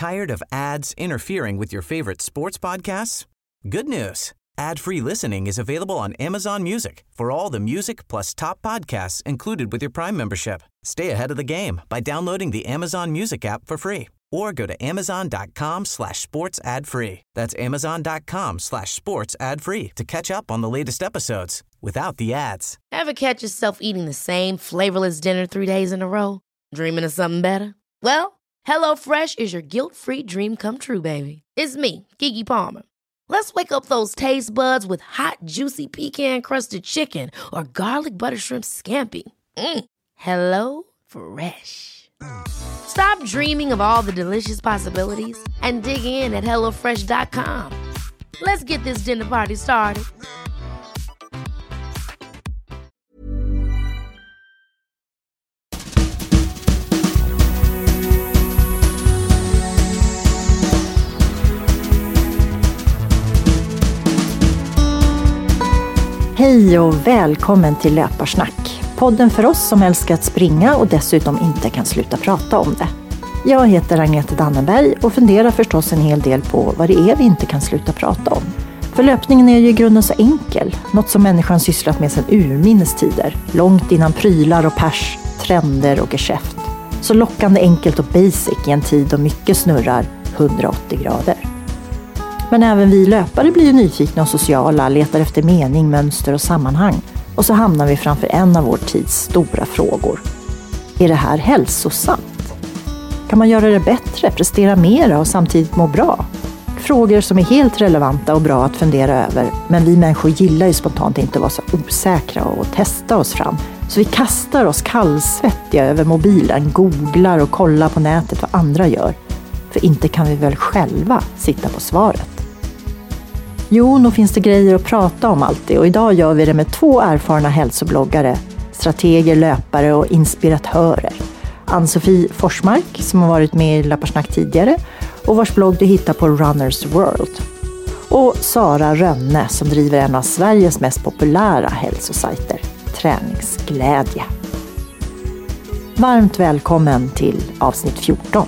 Tired of ads interfering with your favorite sports podcasts? Good news. Ad-free listening is available on Amazon Music for all the music plus top podcasts included with your Prime membership. Stay ahead of the game by downloading the Amazon Music app for free or go to amazon.com/sports ad free. That's amazon.com/sports ad free to catch up on the latest episodes without the ads. Ever catch yourself eating the same flavorless dinner 3 days in a row? Dreaming of something better? Well, HelloFresh is your guilt-free dream come true, baby. It's me, Keke Palmer. Let's wake up those taste buds with hot, juicy pecan-crusted chicken or garlic butter shrimp scampi. Hello Fresh. Stop dreaming of all the delicious possibilities and dig in at HelloFresh.com. Let's get this dinner party started. Hej och välkommen till Löparsnack. Podden för oss som älskar att springa och dessutom inte kan sluta prata om det. Jag heter Agneta Dannenberg och funderar förstås en hel del på vad det är vi inte kan sluta prata om. För löpningen är ju i grunden så enkel. Något som människan sysslat med sedan urminnes tider. Långt innan prylar och pers, trender och geschäft. Så lockande enkelt och basic i en tid då mycket snurrar 180 grader. Men även vi löpare blir ju nyfikna och sociala, letar efter mening, mönster och sammanhang. Och så hamnar vi framför en av vår tids stora frågor. Är det här hälsosamt? Kan man göra det bättre, prestera mera och samtidigt må bra? Frågor som är helt relevanta och bra att fundera över. Men vi människor gillar ju spontant inte att vara så osäkra och testa oss fram. Så vi kastar oss kallsvettiga över mobilen, googlar och kollar på nätet vad andra gör. För inte kan vi väl själva sitta på svaret. Jo, nog finns det grejer att prata om alltid och idag gör vi det med 2 erfarna hälsobloggare, strateger, löpare och inspiratörer. Ann-Sofie Forsmark som har varit med i Löparsnack tidigare och vars blogg du hittar på Runners World. Och Sara Rönne som driver en av Sveriges mest populära hälsosajter, Träningsglädje. Varmt välkommen till avsnitt 14.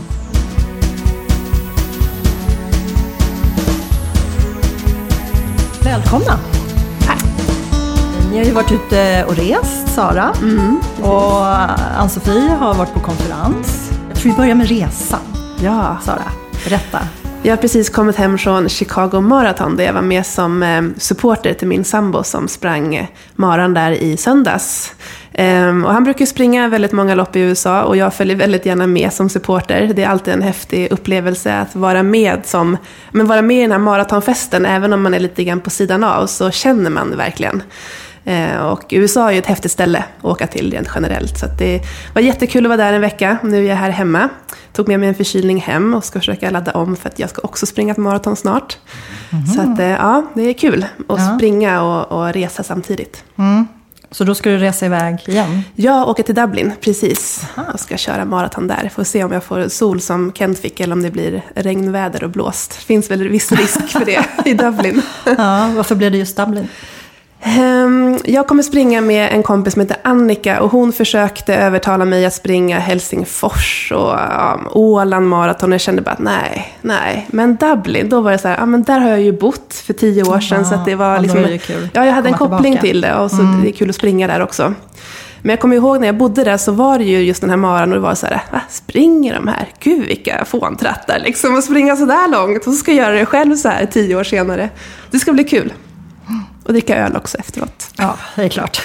Välkomna! Tack! Ni har ju varit ute och rest, Sara. Och Ann-Sofie har varit på konferens. Jag tror vi börjar med resan. Ja, Sara, berätta. Jag har precis kommit hem från Chicago Marathon där jag var med som supporter till min sambo som sprang maran där i söndags. Och han brukar springa väldigt många lopp i USA och jag följer väldigt gärna med som supporter. Det är alltid en häftig upplevelse att vara med i den här maratonfesten. Även om man är lite grann på sidan av så känner man det verkligen. Och USA är ju ett häftigt ställe att åka till rent generellt. Så att det var jättekul att vara där en vecka. Nu är jag här hemma. Tog med mig en förkylning hem och ska försöka ladda om för att jag ska också springa ett maraton snart. Så att ja, det är kul att springa och resa samtidigt. Så då ska du resa iväg igen? Jag åker till Dublin, precis. Och ska köra maraton där. Får se om jag får sol som Kent fick eller om det blir regnväder och blåst. Det finns väl viss risk för det i Dublin. Ja, varför blev det just Dublin? Jag kommer springa med en kompis som heter Annika och hon försökte övertala mig att springa Helsingfors och Åland maraton. Jag kände bara att nej. Men Dublin, då var det så här, men där har jag ju bott för 10 år sedan så att det var liksom, det kul. Ja, jag hade en koppling till det och så det är kul att springa där också. Men jag kommer ihåg när jag bodde där så var det ju just den här maran och det var så här, springer de här? Gud vilka fåntrattar liksom, att springa så där långt och så ska jag göra det själv så här 10 år senare. Det ska bli kul. Och dricka öl också efteråt. Ja, det är klart.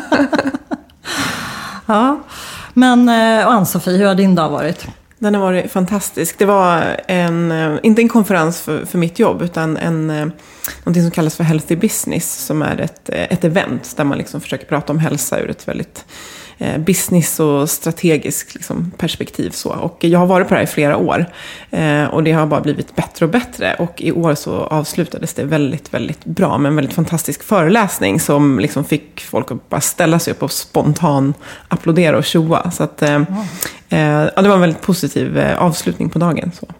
Ja. Men och Ann-Sofie, hur har din dag varit? Den har varit fantastisk. Det var inte en konferens för mitt jobb utan någonting som kallas för Healthy Business som är ett event där man liksom försöker prata om hälsa ur ett väldigt business och strategiskt liksom, perspektiv. Så. Och jag har varit på det här i flera år och det har bara blivit bättre och bättre. Och i år så avslutades det väldigt, väldigt bra med en väldigt fantastisk föreläsning som liksom fick folk att bara ställa sig upp och spontan applådera och tjoa. Så att, det var en väldigt positiv avslutning på dagen. Så.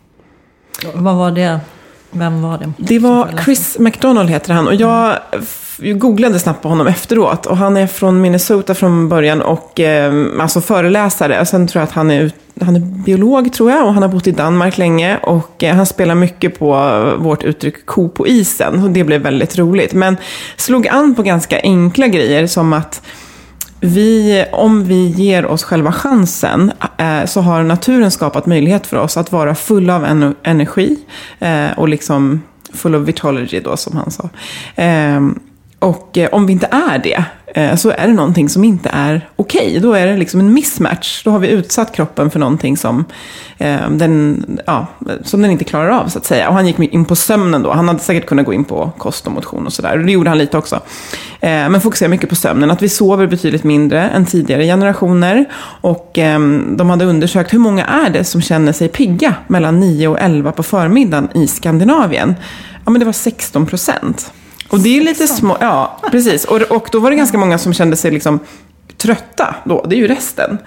Vad var det? Vem var det? Det var Chris McDonald heter han och jag jag googlade snabbt på honom efteråt. Och han är från Minnesota från början och alltså föreläsare. Och sen tror jag att han är biolog tror jag och han har bott i Danmark länge. Och han spelar mycket på vårt uttryck ko på isen. Och det blev väldigt roligt. Men slog an på ganska enkla grejer som att om vi ger oss själva chansen så har naturen skapat möjlighet för oss att vara fulla av energi och liksom full of vitology då som han sa. Och om vi inte är det så är det någonting som inte är okej. Då är det liksom en mismatch. Då har vi utsatt kroppen för någonting som den inte klarar av så att säga. Och han gick in på sömnen då. Han hade säkert kunnat gå in på kost och motion och sådär. Och det gjorde han lite också. Men fokuserar mycket på sömnen. Att vi sover betydligt mindre än tidigare generationer. Och de hade undersökt hur många är det som känner sig pigga mellan 9 och 11 på förmiddagen i Skandinavien. Ja, men det var 16%. Och det är lite små, ja precis. Och då var det ganska många som kände sig liksom trötta då, det är ju resten.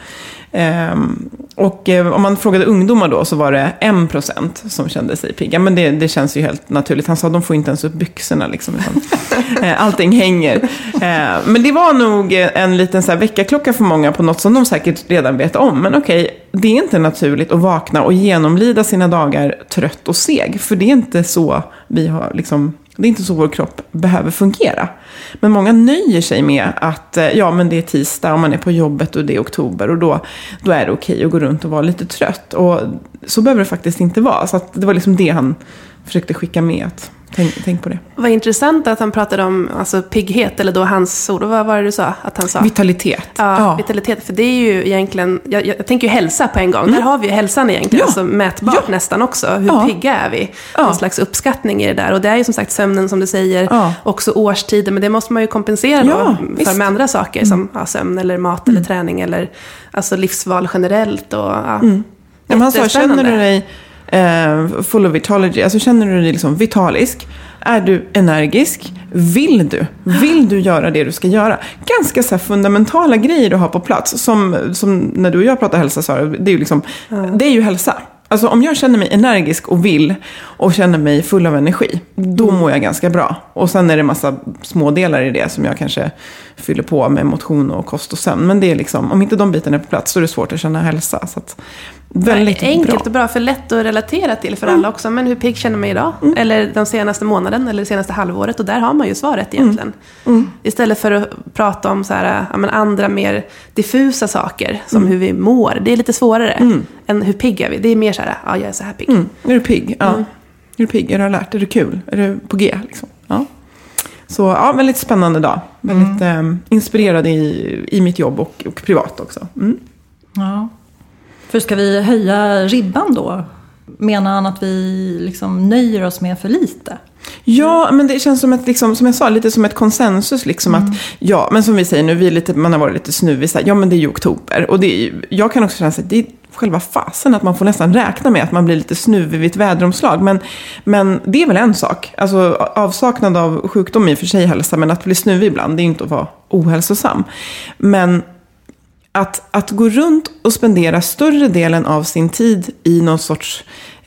Och om man frågade ungdomar då så var det 1% som kände sig pigga. Men det känns ju helt naturligt. Han sa att de får inte ens upp byxorna liksom. Allting hänger. Men det var nog en liten så här väckarklocka för många på något som de säkert redan vet om. Men okej, det är inte naturligt att vakna och genomlida sina dagar trött och seg. För det är inte så vi har liksom... Det är inte så vår kropp behöver fungera. Men många nöjer sig med att men det är tisdag och man är på jobbet och det är oktober. Och då är det okej att gå runt och vara lite trött. Och så behöver det faktiskt inte vara. Så att det var liksom det han försökte skicka med. Att tänk på det. Vad intressant att han pratade om alltså, pigghet. Eller då hans ord. Vad var det du sa? Att han sa? Vitalitet. Ja, vitalitet. För det är ju egentligen... Jag tänker ju hälsa på en gång. Där har vi ju hälsan egentligen. Alltså mätbart nästan också. Hur pigga är vi? En slags uppskattning i det där. Och det är ju som sagt sömnen som du säger. Också årstider. Men det måste man ju kompensera då. För med andra saker. Som sömn eller mat eller träning. Eller alltså livsval generellt. Och, Men han sa, känner du dig... full of vitology, alltså känner du dig liksom vitalisk, är du energisk, vill du göra det du ska göra, ganska så här fundamentala grejer du har på plats som när du och jag pratar hälsa så det är ju liksom det är ju hälsa. Alltså om jag känner mig energisk och vill och känner mig full av energi, då mår jag ganska bra. Och sen är det massa små delar i det som jag kanske fyller på med motion och kost och sömn. Men det är liksom, om inte de bitarna är på plats så är det svårt att känna hälsa. Så att, väldigt enkelt och bra, för lätt att relatera till för alla också. Men hur pigg känner man idag? Eller den senaste månaden eller det senaste halvåret? Och där har man ju svaret egentligen. Istället för att prata om så här, andra mer diffusa saker. Som hur vi mår. Det är lite svårare än hur pigg är vi. Det är mer så här, jag är så här pigg. Är du pigg? Ja. Är du pigg? Är du alert? Är du kul? Är du på G? Liksom? Ja. Så väldigt spännande dag. Väldigt inspirerad i mitt jobb och privat också. Ja. För ska vi höja ribban då? Menar han att vi liksom nöjer oss med för lite? Ja, men det känns som ett, liksom, som jag sa, lite som ett konsensus liksom att, men som vi säger nu, man har varit lite snuvig, men det är ju oktober. Och det är, jag kan också känna att det är själva fasen att man får nästan räkna med att man blir lite snuvig vid ett väderomslag. Men det är väl en sak. Alltså avsaknad av sjukdom i och för sig hälsa, men att bli snuvig ibland, det är inte att vara ohälsosam. Men att gå runt och spendera större delen av sin tid i någon sorts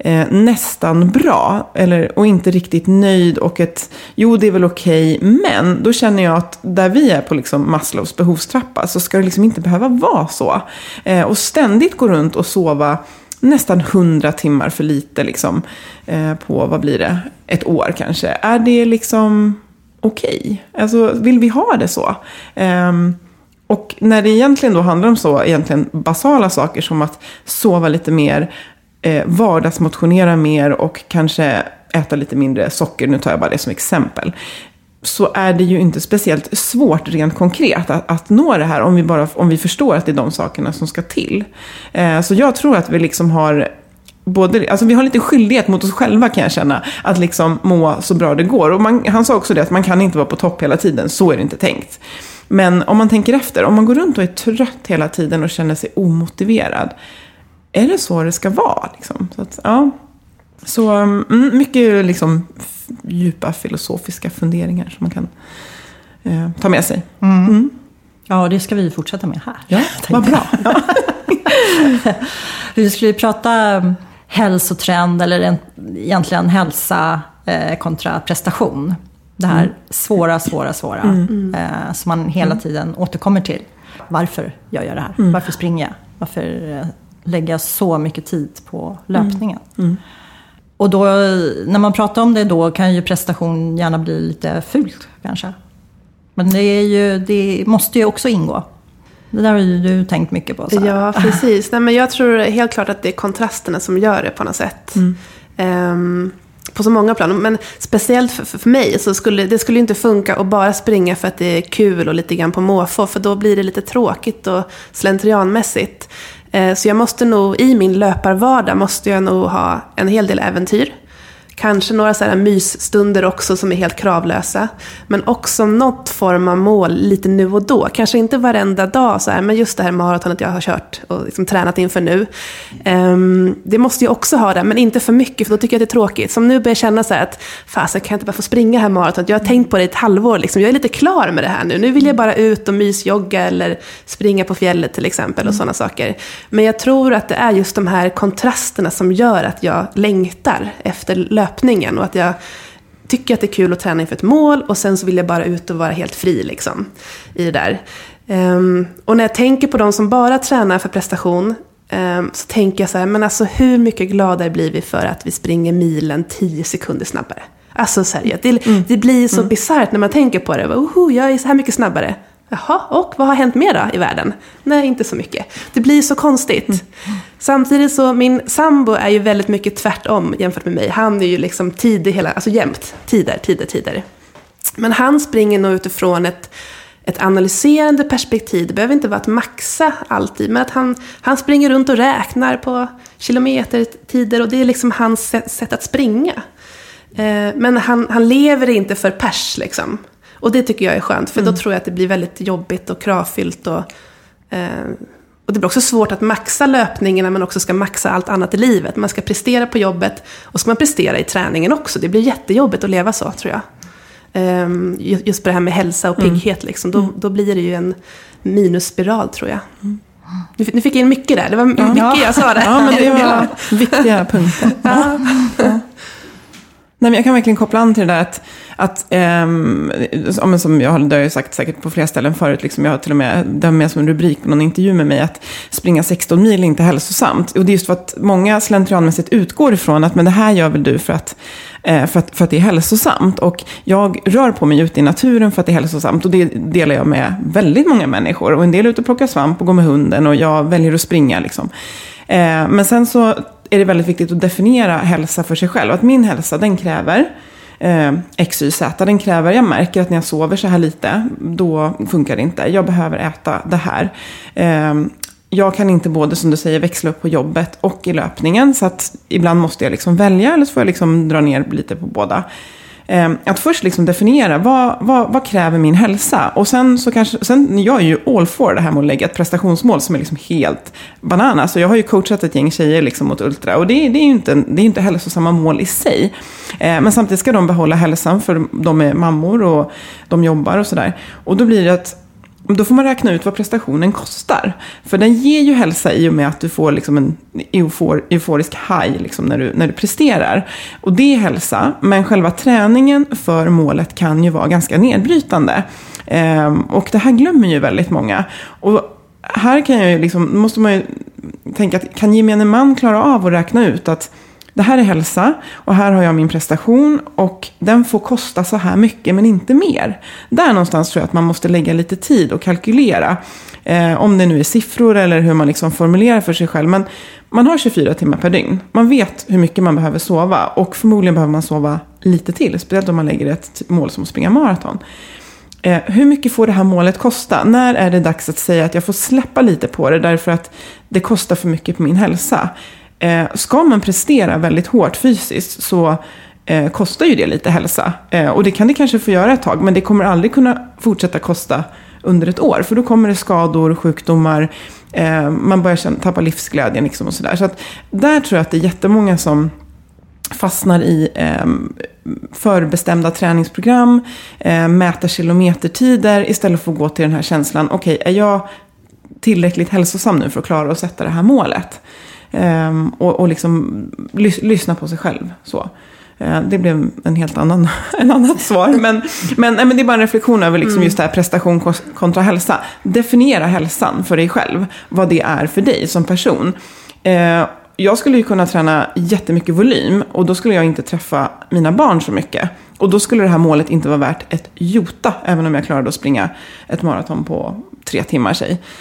nästan bra och inte riktigt nöjd och det är väl okej, men då känner jag att där vi är på liksom Maslows behovstrappa så ska det liksom inte behöva vara så. Och ständigt gå runt och sova nästan 100 timmar för lite liksom, på, vad blir det, ett år kanske. Är det liksom okej? Alltså vill vi ha det så? Och när det egentligen då handlar om så egentligen basala saker som att sova lite mer, vardagsmotionera mer och kanske äta lite mindre socker, nu tar jag bara det som exempel, så är det ju inte speciellt svårt rent konkret att nå det här om vi förstår att det är de sakerna som ska till. Så jag tror att vi liksom har vi har lite skyldighet mot oss själva, kan jag känna, att liksom må så bra det går. Och han sa också det att man kan inte vara på topp hela tiden, så är det inte tänkt. Men om man tänker efter, om man går runt och är trött hela tiden och känner sig omotiverad, är det så det ska vara? Liksom? Så mycket liksom djupa filosofiska funderingar som man kan ta med sig. Ja, det ska vi fortsätta med här. Ja, vad bra. Ja. Vi skulle prata hälsotrend eller egentligen hälsa kontra prestation. Det här svåra. Som man hela tiden återkommer till. Varför gör jag det här? Varför springer jag? Varför lägger jag så mycket tid på löpningen? Och då, när man pratar om det då kan ju prestation gärna bli lite fult kanske. Men det måste ju också ingå. Det där har ju du tänkt mycket på. Så. Ja, precis. Nej, men jag tror helt klart att det är kontrasterna som gör det på något sätt. På så många plan. Men speciellt för mig så skulle det inte funka att bara springa för att det är kul och lite grann på måfå. För då blir det lite tråkigt och slentrianmässigt. Så jag måste nog, i min löparvardag måste jag nog ha en hel del äventyr. Kanske några så här mysstunder också som är helt kravlösa. Men också något form av mål lite nu och då. Kanske inte varenda dag så här, men just det här maratonet jag har kört och liksom tränat inför nu. Det måste jag också ha där, men inte för mycket, för då tycker jag att det är tråkigt. Som nu börjar jag känna så här att fasen, kan jag inte bara få springa här maratonet? Jag har tänkt på det i ett halvår. Liksom. Jag är lite klar med det här nu. Nu vill jag bara ut och mysjogga eller springa på fjället till exempel och sådana saker. Men jag tror att det är just de här kontrasterna som gör att jag längtar efter löpningen och att jag tycker att det är kul att träna inför ett mål och sen så vill jag bara ut och vara helt fri liksom, i det där. Och när jag tänker på de som bara tränar för prestation så tänker jag så här, men alltså hur mycket gladare blir vi för att vi springer milen 10 sekunder snabbare? Alltså seriöst, det blir så bisarrt när man tänker på det. Jag är så här mycket snabbare. Jaha, och vad har hänt mer då i världen? Nej, inte så mycket. Det blir så konstigt. Samtidigt så, min sambo är ju väldigt mycket tvärtom jämfört med mig. Han är ju liksom tidig alltså jämt. Tider. Men han springer nog utifrån ett analyserande perspektiv. Det behöver inte vara att maxa alltid, men att han springer runt och räknar på kilometertider och det är liksom hans sätt att springa. Men han lever inte för pers liksom. Och det tycker jag är skönt, för då tror jag att det blir väldigt jobbigt och kravfyllt. Och det blir också svårt att maxa löpningen när man också ska maxa allt annat i livet. Man ska prestera på jobbet och ska man prestera i träningen också. Det blir jättejobbigt att leva så, tror jag. Just på det här med hälsa och pigghet. Liksom. Då blir det ju en minusspiral, tror jag. Nu fick jag in mycket där. Det var mycket jag sa där. Ja, men det var viktiga punkter. Ja. Nej, men jag kan verkligen koppla an till det där att som jag har sagt säkert på flera ställen förut, liksom, jag har till och med det med som en rubrik på någon intervju med mig, att springa 16 mil är inte hälsosamt. Och det är just för att många slentrianmässigt utgår ifrån att men det här gör väl du för att det är hälsosamt. Och jag rör på mig ute i naturen för att det är hälsosamt. Och det delar jag med väldigt många människor. Och en del är ute och plockar svamp och går med hunden, och jag väljer att springa liksom. Men sen så är det väldigt viktigt att definiera hälsa för sig själv. Att min hälsa, den kräver X, Y, Z. Den kräver, jag märker att när jag sover så här lite, då funkar det inte. Jag behöver äta det här. Jag kan inte både, som du säger, växla upp på jobbet och i löpningen. Så att ibland måste jag liksom välja, eller så får jag liksom dra ner lite på båda. Att först liksom definiera vad kräver min hälsa, och sen jag är ju all for det här med att lägga ett prestationsmål som är liksom helt banana. Så jag har ju coachat ett gäng tjejer liksom mot ultra, och det är ju inte hälsosamma mål i sig, men samtidigt ska de behålla hälsan, för de är mammor och de jobbar och sådär. Och då blir det att då får man räkna ut vad prestationen kostar. För den ger ju hälsa i och med att du får liksom en euforisk high liksom när du presterar. Och det är hälsa, men själva träningen för målet kan ju vara ganska nedbrytande. Och det här glömmer ju väldigt många. Och här kan jag ju liksom, måste man ju tänka att kan gemene man klara av att räkna ut att det här är hälsa och här har jag min prestation och den får kosta så här mycket men inte mer. Där någonstans tror jag att man måste lägga lite tid och kalkylera. Om det nu är siffror eller hur man liksom formulerar för sig själv. Men man har 24 timmar per dygn. Man vet hur mycket man behöver sova, och förmodligen behöver man sova lite till. Speciellt om man lägger ett mål som att springa maraton. Hur mycket får det här målet kosta? När är det dags att säga att jag får släppa lite på det därför att det kostar för mycket på min hälsa? Ska man prestera väldigt hårt fysiskt så kostar ju det lite hälsa. Och det kan det kanske få göra ett tag, men det kommer aldrig kunna fortsätta kosta under ett år. För då kommer det skador, sjukdomar, man börjar tappa livsglädjen liksom och sådär. Så att där tror jag att det är jättemånga som fastnar i förbestämda träningsprogram, mäta kilometertider istället för att gå till den här känslan, okej, är jag tillräckligt hälsosam nu för att klara att sätta det här målet? Och liksom lyssna på sig själv så. Det blev en helt annan annat svar. Men det är bara en reflektion över liksom just det här prestation kontra hälsa. Definiera hälsan för dig själv. Vad det är för dig som person. Jag skulle ju kunna träna jättemycket volym. Och då skulle jag inte träffa mina barn så mycket. Och då skulle det här målet inte vara värt ett jota. Även om jag klarade att springa ett maraton på 3 timmar.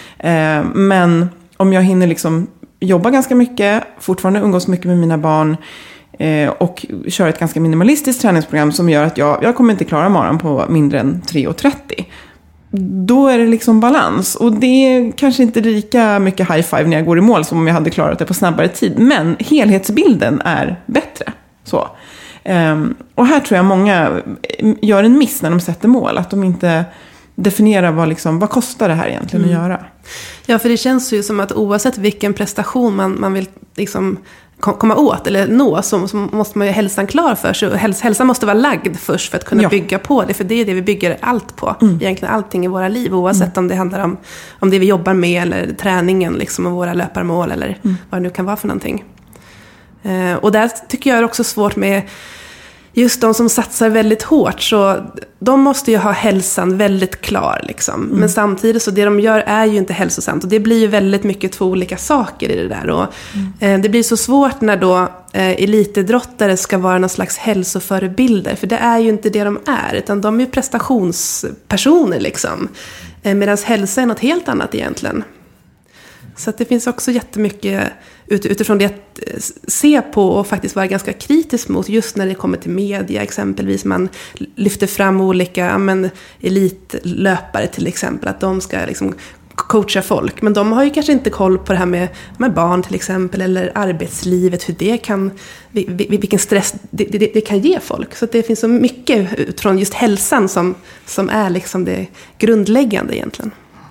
Men om jag hinner liksom jobba ganska mycket. Fortfarande umgås mycket med mina barn. Och kör ett ganska minimalistiskt träningsprogram som gör att jag kommer inte klara maran på mindre än 3:30. Då är det liksom balans. Och det är kanske inte lika mycket high five när jag går i mål som om jag hade klarat det på snabbare tid. Men helhetsbilden är bättre. Så. Och här tror jag många gör en miss när de sätter mål. Att de inte definierar vad kostar det här egentligen att göra. Ja, för det känns ju som att oavsett vilken prestation man vill liksom komma åt eller nå så måste man ju hälsan klar för sig. Hälsan måste vara lagd först för att kunna bygga på det. För det är det vi bygger allt på. Egentligen allting i våra liv. Oavsett om det handlar om det vi jobbar med eller träningen liksom, och våra löparmål eller vad det nu kan vara för någonting. Och där tycker jag är också svårt med just de som satsar väldigt hårt, så de måste ju ha hälsan väldigt klar liksom. Men samtidigt så det de gör är ju inte hälsosamt, och det blir ju väldigt mycket 2 olika saker i det där. Och det blir så svårt när då elitidrottare ska vara någon slags hälsoförebilder, för det är ju inte det de är, utan de är ju prestationspersoner liksom. Medan hälsa är något helt annat egentligen. Så att det finns också jättemycket utifrån det att se på och faktiskt vara ganska kritisk mot, just när det kommer till media exempelvis. Man lyfter fram olika elitlöpare till exempel, att de ska liksom coacha folk. Men de har ju kanske inte koll på det här med barn till exempel, eller arbetslivet, hur det kan, vilken stress det kan ge folk. Så att det finns så mycket utifrån just hälsan som är liksom det grundläggande egentligen.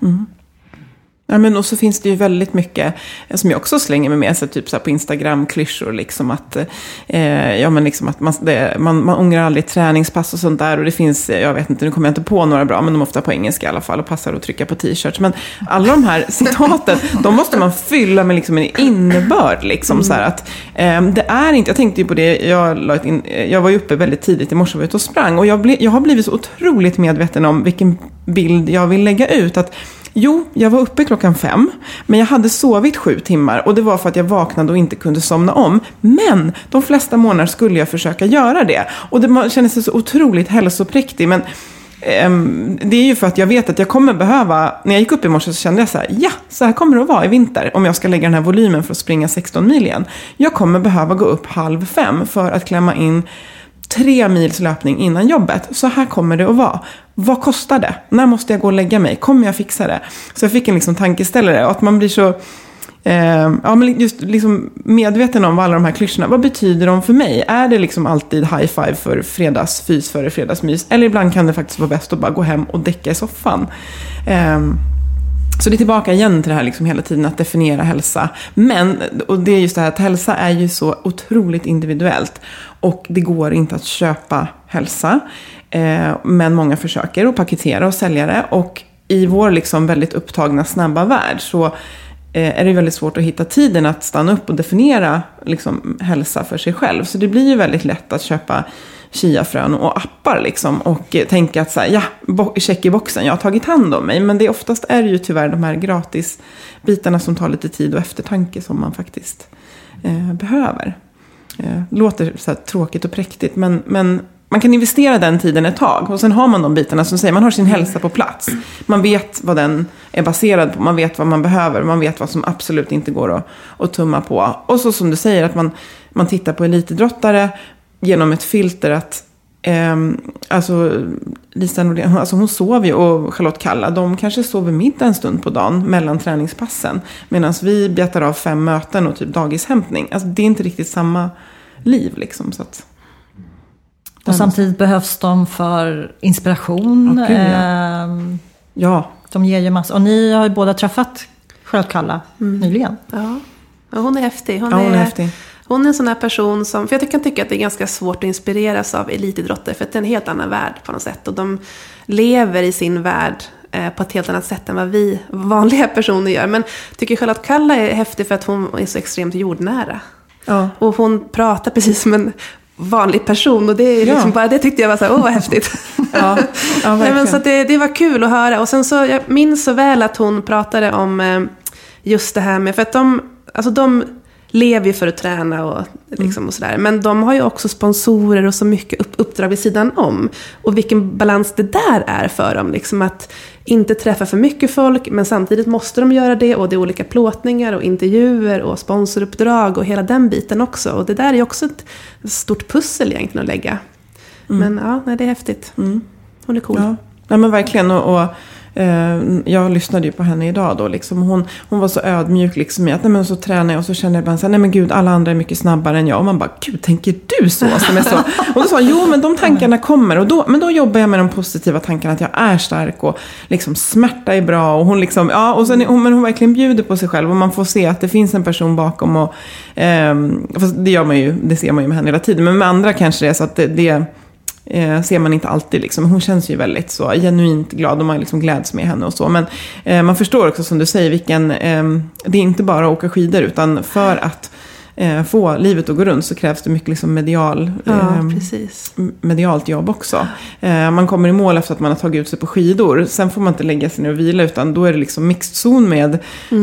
Ja, men och så finns det ju väldigt mycket som jag också slänger med mig, så typ så här på Instagram-klyschor liksom att att man ångrar aldrig träningspass och sånt där, och det finns, jag vet inte, nu kommer jag inte på några bra, men de är ofta på engelska i alla fall och passar att trycka på t-shirts, men alla de här citaten de måste man fylla med liksom en innebörd liksom, så här att det är inte, jag tänkte ju på det, jag var ju uppe väldigt tidigt i morse och var ute och sprang, och jag har blivit så otroligt medveten om vilken bild jag vill lägga ut, att jag var uppe 5:00, men jag hade sovit 7 timmar, och det var för att jag vaknade och inte kunde somna om. Men de flesta månader skulle jag försöka göra det. Och det kändes så otroligt hälsopräktigt, men det är ju för att jag vet att jag kommer behöva, när jag gick upp i morse så kände jag så här kommer det att vara i vinter om jag ska lägga den här volymen för att springa 16 mil igen. Jag kommer behöva gå upp 4:30 för att klämma in 3 mils löpning innan jobbet. Så här kommer det att vara. Vad kostar det? När måste jag gå och lägga mig? Kommer jag fixa det? Så jag fick en liksom tankeställare. Och att man blir så men just liksom medveten om vad alla de här klyschorna, vad betyder de för mig? Är det liksom alltid high five för fredagsfys före fredagsmys? Eller ibland kan det faktiskt vara bäst att bara gå hem och däcka i soffan. Så det är tillbaka igen till det här liksom hela tiden att definiera hälsa. Men, och det är just det här att hälsa är ju så otroligt individuellt. Och det går inte att köpa hälsa. Men många försöker att paketera och sälja det. Och i vår liksom väldigt upptagna snabba värld så är det väldigt svårt att hitta tiden att stanna upp och definiera liksom hälsa för sig själv. Så det blir ju väldigt lätt att köpa chiafrön och appar liksom, och tänka att så här, check i boxen, jag har tagit hand om mig. Men det oftast är ju tyvärr de här gratis bitarna som tar lite tid och eftertanke som man faktiskt behöver. Låter så här tråkigt och präktigt, men man kan investera den tiden ett tag. Och sen har man de bitarna som säger, man har sin hälsa på plats. Man vet vad den är baserad på. Man vet vad man behöver. Man vet vad som absolut inte går att tumma på. Och så som du säger, att man tittar på elitidrottare genom ett filter att Lisa Nordén, alltså hon sover ju, och Charlotte Kalla, de kanske sover middag en stund på dagen mellan träningspassen, medan vi betar av 5 möten och typ dagishämtning. Alltså det är inte riktigt samma liv liksom, så att och samtidigt behövs de för inspiration. Ja. De ger ju massa. Och ni har ju båda träffat Charlotte Kalla nyligen. Ja, hon är häftig. Hon är häftig. Hon är en sån här person som, för jag kan tycka att det är ganska svårt att inspireras av elitidrottare, för att det är en helt annan värld på något sätt. Och de lever i sin värld på ett helt annat sätt än vad vi vanliga personer gör. Men jag tycker Charlotte Kalla är häftig för att hon är så extremt jordnära. Ja. Och hon pratar precis som en vanlig person. Och det är liksom bara, det tyckte jag var så här, vad häftigt. Ja, nej, men så att det var kul att höra. Och sen så, jag minns så väl att hon pratade om just det här med, för att de lever ju för att träna och, liksom, och sådär. Men de har ju också sponsorer och så mycket uppdrag vid sidan om. Och vilken balans det där är för dem. Liksom att inte träffa för mycket folk, men samtidigt måste de göra det. Och det är olika plåtningar och intervjuer och sponsoruppdrag och hela den biten också. Och det där är också ett stort pussel egentligen att lägga. Men ja, det är häftigt. Hon är cool. Ja, men verkligen. Och jag lyssnade ju på henne idag då liksom. Hon var så ödmjuk liksom i att nej, men så tränar jag och så känner jag bara så här, nej men gud, alla andra är mycket snabbare än jag. Och man bara, gud, tänker du så? Som är så. Och då sa hon, jo men de tankarna kommer. Och men då jobbar jag med de positiva tankarna att jag är stark och liksom smärta är bra. Och hon liksom, ja, och sen men hon verkligen bjuder på sig själv. Och man får se att det finns en person bakom. Och fast det gör man ju, det ser man ju med henne hela tiden. Men med andra kanske det är så att det ser man inte alltid liksom. Hon känns ju väldigt så genuint glad och man liksom gläds med henne och så. Men man förstår också som du säger det är inte bara att åka skidor utan för att få livet att gå runt så krävs det mycket liksom medialt jobb också. Man kommer i mål efter att man har tagit ut sig på skidor. Sen får man inte lägga sig ner och vila utan då är det liksom mixed zon med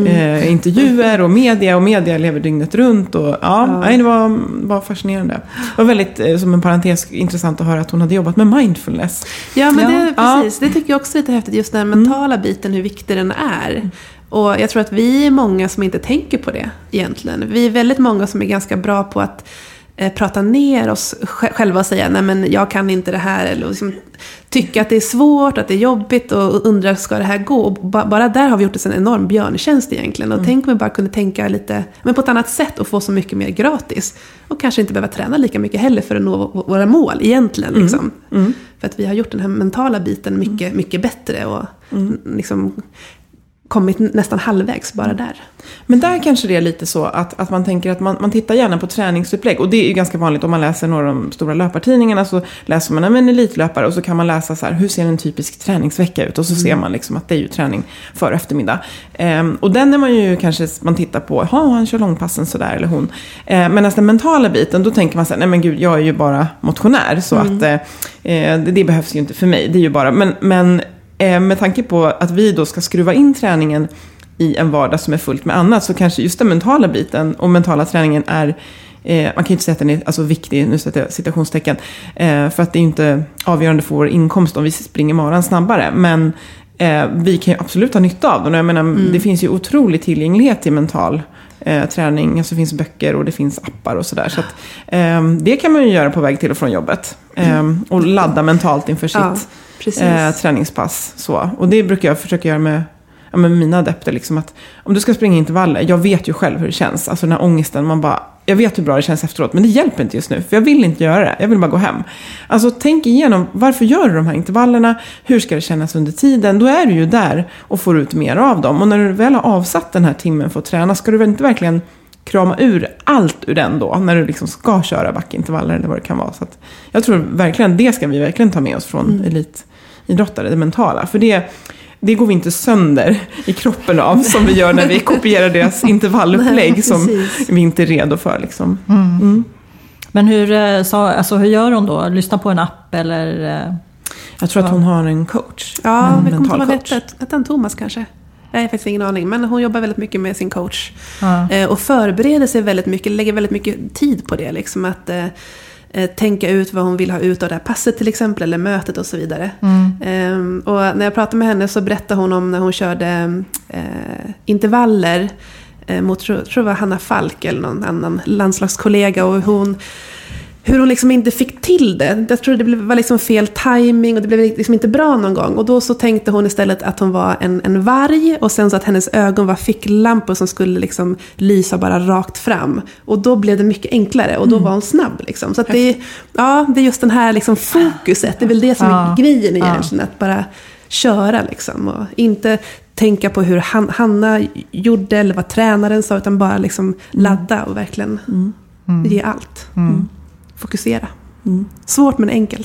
intervjuer och media lever dygnet runt. Och, nej, det var fascinerande. Det var väldigt, som en parentes, intressant att höra att hon hade jobbat med mindfulness. Ja, men precis. Det tycker jag också är lite häftigt, just den mentala biten, hur viktig den är. Och jag tror att vi är många som inte tänker på det egentligen. Vi är väldigt många som är ganska bra på att prata ner oss själva och säga nej men jag kan inte det här. Eller liksom tycka att det är svårt, att det är jobbigt och undra ska det här gå. Och bara där har vi gjort en enorm björntjänst egentligen. Och tänk om vi bara kunde tänka lite men på ett annat sätt och få så mycket mer gratis. Och kanske inte behöva träna lika mycket heller för att nå våra mål egentligen. Liksom. För att vi har gjort den här mentala biten mycket, mycket bättre och liksom kommit nästan halvvägs bara där. Men där kanske det är lite så att man tänker att man tittar gärna på träningsupplägg. Och det är ju ganska vanligt om man läser några av de stora löpartidningarna så läser man en elitlöpare och så kan man läsa så här, hur ser en typisk träningsvecka ut? Och så ser man liksom att det är ju träning för eftermiddag. Och den är man ju kanske, man tittar på, han kör långpassen sådär eller hon. Men nästan den mentala biten, då tänker man så här, nej men gud, jag är ju bara motionär så att det behövs ju inte för mig. Det är ju bara, men med tanke på att vi då ska skruva in träningen i en vardag som är fullt med annat så kanske just den mentala biten och mentala träningen är man kan ju inte säga att den är alltså viktig, nu sätter jag citationstecken, för att det är inte avgörande för vår inkomst om vi springer maran snabbare, men vi kan ju absolut ha nytta av den. Jag menar, det finns ju otrolig tillgänglighet till mental träning, alltså det finns böcker och det finns appar och sådär, så att det kan man ju göra på väg till och från jobbet och ladda mentalt inför sitt träningspass så. Och det brukar jag försöka göra med mina adepter liksom, att om du ska springa intervaller, jag vet ju själv hur det känns, alltså den här ångesten, man bara, jag vet hur bra det känns efteråt, men det hjälper inte just nu, för jag vill inte göra det, jag vill bara gå hem. Alltså tänk igenom, varför gör du de här intervallerna, hur ska det kännas under tiden, då är du ju där och får ut mer av dem, och när du väl har avsatt den här timmen för att träna, ska du väl inte verkligen krama ur allt ur den då, när du liksom ska köra backintervaller eller vad det kan vara. Så att jag tror verkligen, det ska vi verkligen ta med oss från elitidrottare, det mentala, för det går vi inte sönder i kroppen av som vi gör när vi kopierar deras intervallupplägg som vi inte är redo för liksom. Men hur gör hon då? Lyssna på en app eller? Jag tror att hon har en coach. Ja, det kommer att en Thomas kanske. Jag har faktiskt ingen aning, men hon jobbar väldigt mycket med sin coach. Och förbereder sig väldigt mycket, lägger väldigt mycket tid på det. Liksom att tänka ut vad hon vill ha ut av det här passet till exempel, eller mötet och så vidare. Och när jag pratade med henne så berättade hon om när hon körde intervaller mot, tror det var Hanna Falk eller någon annan landslagskollega, och hur hon liksom inte fick till det. Jag tror det var liksom fel timing och det blev liksom inte bra någon gång. Och då så tänkte hon istället att hon var en varg, och sen så att hennes ögon var ficklampor som skulle liksom lysa bara rakt fram. Och då blev det mycket enklare och då var hon snabb liksom. Så att det är just den här liksom fokuset, det är väl det som är grejen egentligen, att bara köra liksom, och inte tänka på hur Hanna gjorde eller vad tränaren sa, utan bara liksom ladda och verkligen ge allt. Fokusera. Svårt men enkelt.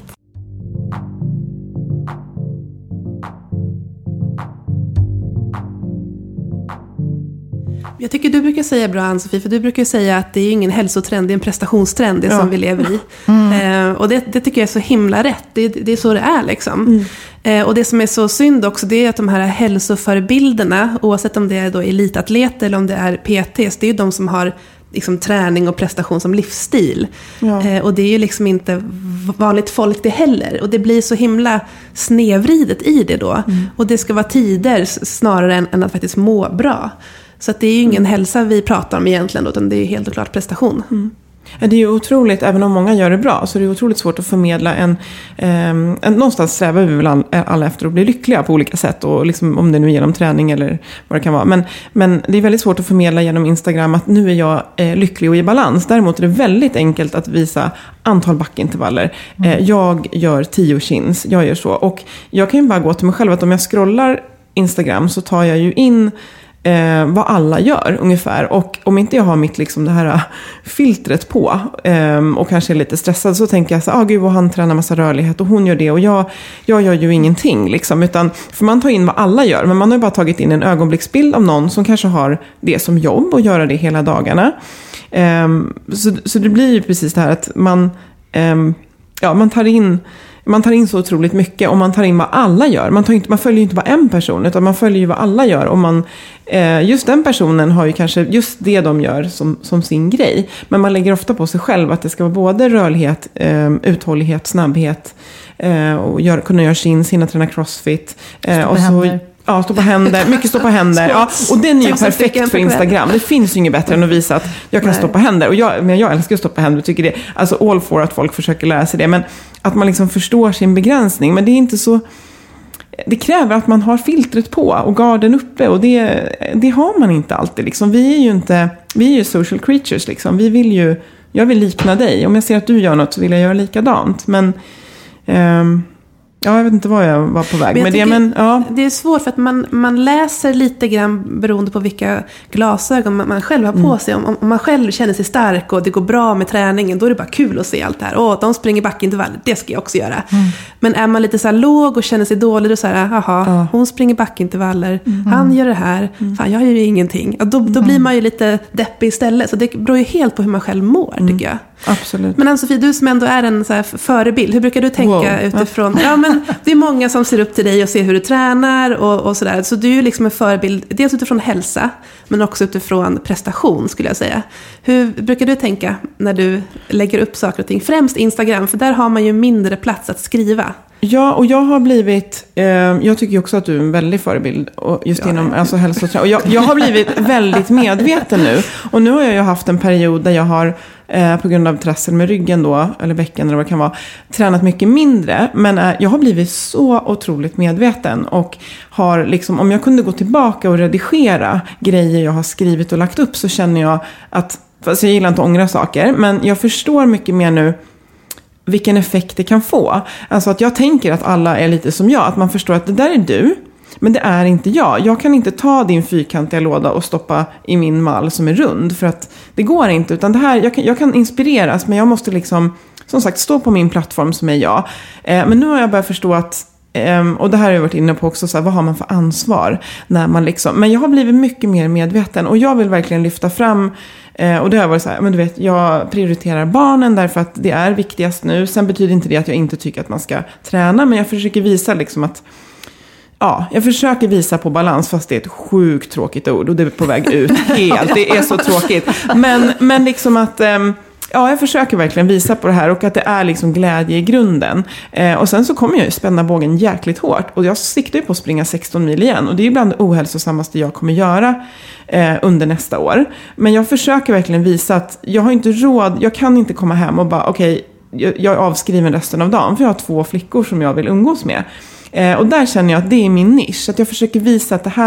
Jag tycker du brukar säga bra, Ann-Sofie, för du brukar säga att det är ingen hälsotrend, det är en prestationstrend, det som vi lever i. Och det tycker jag är så himla rätt. Det är så det är liksom. Och det som är så synd också, det är att de här hälsoförebilderna, oavsett om det är då elitatleter eller om det är PTs, det är ju de som har liksom träning och prestation som livsstil. Och det är ju liksom inte vanligt folk det heller. Och det blir så himla snevridet i det då. Och det ska vara tider snarare än att faktiskt må bra. Så att det är ju ingen hälsa vi pratar om egentligen, utan det är ju helt och klart prestation. Det är ju otroligt, även om många gör det bra, så det är otroligt svårt att förmedla någonstans strävar vi väl alla efter att bli lyckliga på olika sätt, och liksom, om det nu är genom träning eller vad det kan vara. Men det är väldigt svårt att förmedla genom Instagram att nu är jag lycklig och i balans. Däremot är det väldigt enkelt att visa antal backintervaller. Jag gör 10 chins, jag gör så. Och jag kan ju bara gå till mig själv att om jag scrollar Instagram så tar jag ju in vad alla gör ungefär, och om inte jag har mitt liksom det här filtret på och kanske är lite stressad, så tänker jag så gud, och han tränar massa rörlighet och hon gör det och jag gör ju ingenting liksom, utan för man tar in vad alla gör, men man har ju bara tagit in en ögonblicksbild av någon som kanske har det som jobb och göra det hela dagarna. Så det blir ju precis det här att man tar in så otroligt mycket, och man tar in vad alla gör. Man följer ju inte bara en person, utan man följer ju vad alla gör. Och just den personen har ju kanske just det de gör som sin grej. Men man lägger ofta på sig själv att det ska vara både rörlighet, uthållighet, snabbhet, och kunna göra hinna träna crossfit. Och så... Ja, stå på händer. Mycket stå på händer. Ja, och den är ju perfekt för Instagram. Det finns ju inget bättre än att visa att jag kan stå på händer. Men jag älskar att stå på händer och tycker det. Alltså all for att folk försöker lära sig det. Men att man liksom förstår sin begränsning. Men det är inte så... Det kräver att man har filtret på och garden uppe. Och det har man inte alltid. Liksom. Vi är ju social creatures. Liksom. Jag vill likna dig. Om jag ser att du gör något så vill jag göra likadant. Men... Ja, jag vet inte vad jag var på väg med det. Det är svårt för att man läser lite grann beroende på vilka glasögon man själv har på sig. Om man själv känner sig stark och det går bra med träningen, då är det bara kul att se allt det här. De springer backintervaller, det ska jag också göra. Men är man lite så här låg och känner sig dålig, då så här, hon springer backintervaller, han gör det här, fan jag gör ju ingenting. Då blir man ju lite deppig istället. Så det beror ju helt på hur man själv mår, tycker jag. Absolut. Men Ann-Sofie, du som ändå är en så här förebild, hur brukar du tänka utifrån... Ja, men det är många som ser upp till dig och ser hur du tränar och sådär. Så du är ju liksom en förebild, dels utifrån hälsa, men också utifrån prestation, skulle jag säga. Hur brukar du tänka när du lägger upp saker och ting? Främst Instagram, för där har man ju mindre plats att skriva. Ja, och jag har blivit... jag tycker också att du är en väldig förebild just inom hälsoträning. Och jag har blivit väldigt medveten nu. Och nu har jag ju haft en period där jag har... på grund av trassel med ryggen då, eller bäcken eller vad det kan vara, tränat mycket mindre, men jag har blivit så otroligt medveten och har liksom, om jag kunde gå tillbaka och redigera grejer jag har skrivit och lagt upp, så känner jag att, fast jag gillar inte att ångra saker, men jag förstår mycket mer nu vilken effekt det kan få. Alltså att jag tänker att alla är lite som jag, att man förstår att det där är du, men det är inte jag. Jag kan inte ta din fyrkantiga låda och stoppa i min mall som är rund. För att det går inte. Utan det här, jag kan inspireras, men jag måste liksom, som sagt, stå på min plattform som är jag. Men nu har jag börjat förstå att, och det här har jag varit inne på också, så här, vad har man för ansvar när man liksom, men jag har blivit mycket mer medveten. Och jag vill verkligen lyfta fram, och det har varit så här, men du vet, jag prioriterar barnen därför att det är viktigast nu. Sen betyder inte det att jag inte tycker att man ska träna, men jag försöker visa liksom att, ja, jag försöker visa på balans, fast det är ett sjukt tråkigt ord och det är på väg ut helt. Det är så tråkigt. Men liksom att, ja, jag försöker verkligen visa på det här och att det är liksom glädje i grunden. Och sen så kommer jag ju spänna bågen jäkligt hårt. Och jag siktar ju på att springa 16 mil igen. Och det är bland det ohälsosammaste jag kommer göra under nästa år. Men jag försöker verkligen visa att jag har inte råd, jag kan inte komma hem och bara okej, jag är avskriven resten av dagen. För jag har 2 flickor som jag vill umgås med. Och där känner jag att det är min nisch. Att jag försöker visa att det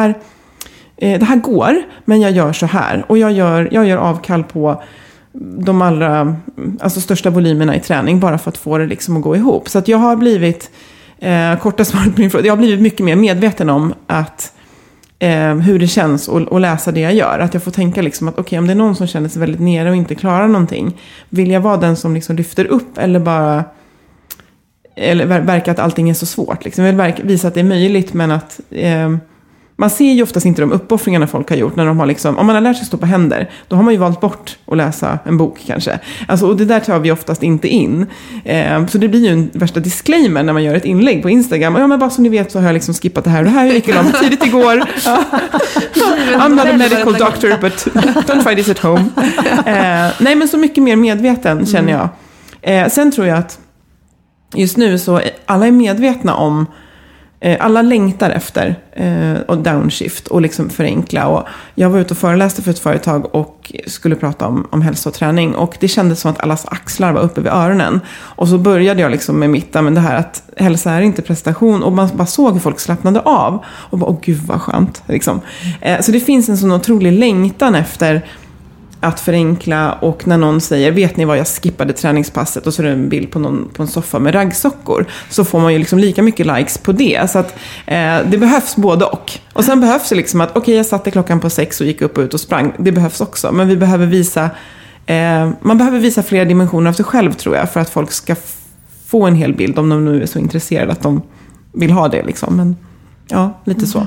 här går, men jag gör så här. Och jag gör avkall på de allra största volymerna i träning bara för att få det liksom att gå ihop. Så att jag har blivit, korta svar på min fråga, jag har blivit mycket mer medveten om att hur det känns att läsa det jag gör. Att jag får tänka liksom att okej, om det är någon som känner sig väldigt nere och inte klarar någonting, vill jag vara den som liksom lyfter upp eller bara... Eller verka att allting är så svårt. Liksom. Jag vill visa att det är möjligt, men att man ser ju oftast inte de uppoffringarna folk har gjort när de har liksom, om man har lärt sig stå på händer, då har man ju valt bort att läsa en bok kanske. Alltså, och det där tar vi oftast inte in. Så det blir ju en värsta disclaimer när man gör ett inlägg på Instagram. Ja, men bara som ni vet så har jag liksom skippat det här och det här. Jag gick långt tidigt igår. I'm not a medical doctor, but don't try this at home. Nej, men så mycket mer medveten känner jag. Sen tror jag att just nu så alla är medvetna om, alla längtar efter och downshift och liksom förenkla. Och jag var ute och föreläste för ett företag och skulle prata om hälsa och träning, och det kändes som att allas axlar var uppe vid öronen. Och så började jag liksom med men det här att hälsa är inte prestation, och man bara såg hur folk slappnade av och bara, gud vad skönt liksom. Så det finns en sån otrolig längtan efter att förenkla, och när någon säger, vet ni vad, jag skippade träningspasset, och så är det en bild på en soffa med raggsockor, så får man ju liksom lika mycket likes på det. Så att det behövs både och sen behövs det liksom att okej, jag satte klockan på 6 och gick upp och ut och sprang, det behövs också, men vi behöver visa man behöver visa flera dimensioner av sig själv, tror jag, för att folk ska få en hel bild, om de nu är så intresserade att de vill ha det liksom. Men ja, lite så.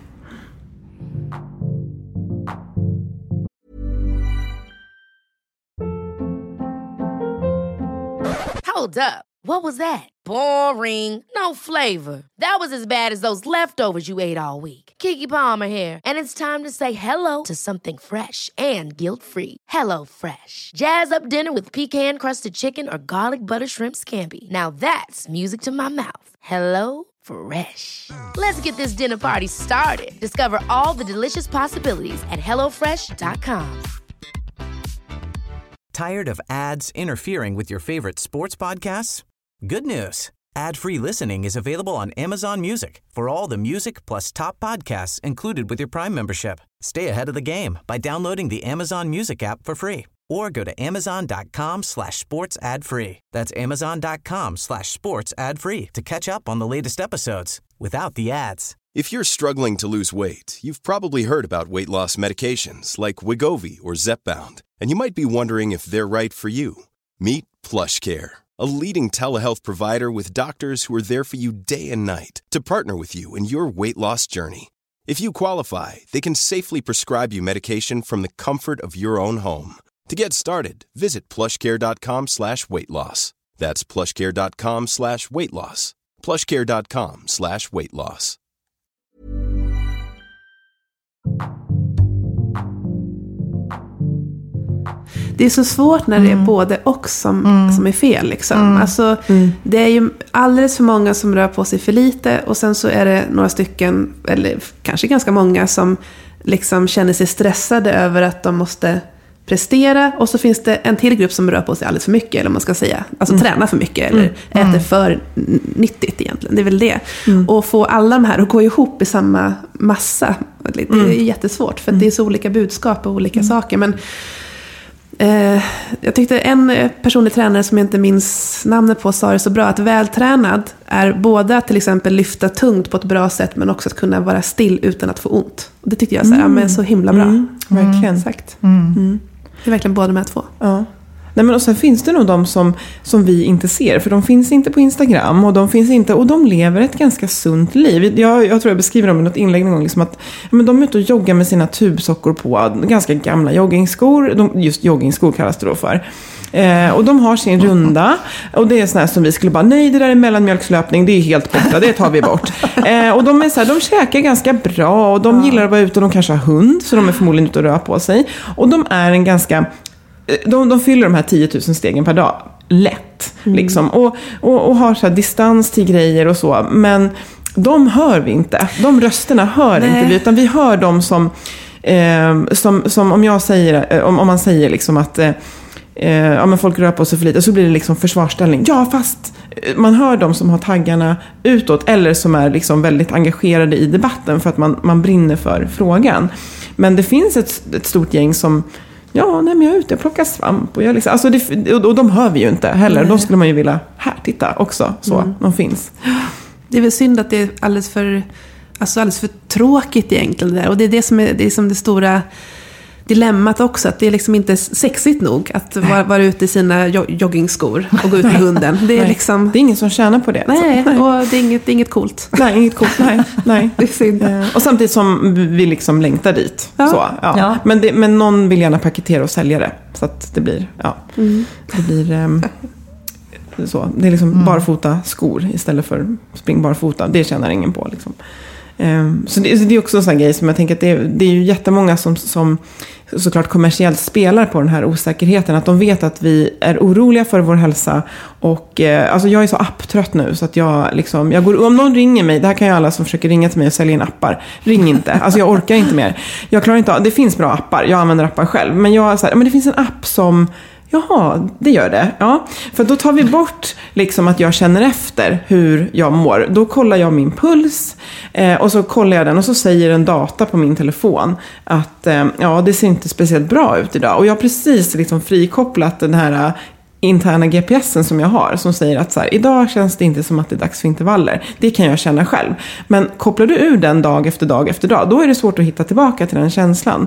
Hold up. What was that? Boring. No flavor. That was as bad as those leftovers you ate all week. Keke Palmer here, and it's time to say hello to something fresh and guilt-free. Hello Fresh. Jazz up dinner with pecan-crusted chicken or garlic butter shrimp scampi. Now that's music to my mouth. Hello Fresh. Let's get this dinner party started. Discover all the delicious possibilities at hellofresh.com. Tired of ads interfering with your favorite sports podcasts? Good news. Ad-free listening is available on Amazon Music for all the music plus top podcasts included with your Prime membership. Stay ahead of the game by downloading the Amazon Music app for free, or go to amazon.com/sports ad free. That's amazon.com/sports ad free to catch up on the latest episodes without the ads. If you're struggling to lose weight, you've probably heard about weight loss medications like Wegovy or Zepbound, and you might be wondering if they're right for you. Meet PlushCare, a leading telehealth provider with doctors who are there for you day and night to partner with you in your weight loss journey. If you qualify, they can safely prescribe you medication from the comfort of your own home. To get started, visit plushcare.com/weightloss. That's plushcare.com/weightloss. plushcare.com/weightloss. Det är så svårt när det är både och som är fel liksom. Alltså, det är ju alldeles för många som rör på sig för lite, och sen så är det några stycken, eller kanske ganska många, som liksom känner sig stressade över att de måste prestera, och så finns det en till grupp som rör på sig alldeles för mycket, eller man ska säga, alltså tränar för mycket eller äter för nyttigt egentligen, det är väl det. Och få alla de här att gå ihop i samma massa, det är jättesvårt, för att det är så olika budskap och olika saker. Men jag tyckte en personlig tränare som jag inte minns namnet på sa det så bra, att vältränad är både att till exempel lyfta tungt på ett bra sätt, men också att kunna vara still utan att få ont. Och det tyckte jag men så himla bra. Verkligen. Exakt. Det är verkligen båda med två. Ja. Nej, men och sen finns det nog de som vi inte ser, för de finns inte på Instagram, och de finns inte, och de lever ett ganska sunt liv. Jag tror jag beskriver dem i något inlägg någon gång, liksom att men de är ute och joggar med sina tubsockor på, ganska gamla joggingskor, just joggingskor kallas det då för. Och de har sin runda, och det är sån här som vi skulle bara, nej, det där är mellanmjölkslöpning, det är helt borta, det tar vi bort. Och de är så här, de käkar ganska bra, och de gillar att vara ute, och de kanske har hund, så de är förmodligen ute och rör på sig. Och de är en ganska, de fyller de här 10 000 stegen per dag lätt liksom, och har så här distans till grejer och så, men de hör vi inte, de rösterna hör inte vi, utan vi hör dem som om jag säger, om man säger liksom att men folk rör på sig för lite, så blir det liksom försvarsställning. Ja, fast man hör dem som har taggarna utåt, eller som är liksom väldigt engagerade i debatten för att man brinner för frågan. Men det finns ett stort gäng som men jag är ute och plockar svamp och jag liksom, alltså och de hör vi ju inte heller. De skulle man ju vilja titta också, så de finns. Det är väl synd att det är alldeles för tråkigt egentligen det där. Och det är det som är det stora dilemmat också, att det är liksom inte sexigt nog att vara ute i sina joggingskor och gå ut med hunden. Det är liksom... Det är ingen som tjänar på det. Nej, och det är inget coolt. Nej, inget coolt. Nej. Det är synd. Och samtidigt som vi liksom längtar dit. Ja. Så, ja. Ja. Men någon vill gärna paketera och sälja det. Så att det blir, det blir så. Det är liksom barfota skor istället för spring barfota. Det tjänar ingen på liksom. Så det är också en sån grej som jag tänker att det är ju jättemånga som såklart kommersiellt spelar på den här osäkerheten, att de vet att vi är oroliga för vår hälsa, och alltså jag är så apptrött nu så att jag går, om någon ringer mig, det här kan ju alla som försöker ringa till mig och sälja in appar, ring inte, alltså jag orkar inte mer, jag klarar inte av, det finns bra appar, jag använder appar själv, men jag så här, men det finns en app som jaha, det gör det. Ja, för då tar vi bort liksom att jag känner efter hur jag mår. Då kollar jag min puls och så kollar jag den och så säger en data på min telefon att det ser inte speciellt bra ut idag. Och jag har precis liksom frikopplat den här interna GPSen som jag har, som säger att så här, idag känns det inte som att det är dags för intervaller. Det kan jag känna själv. Men kopplar du ur den dag efter dag efter dag, då är det svårt att hitta tillbaka till den känslan.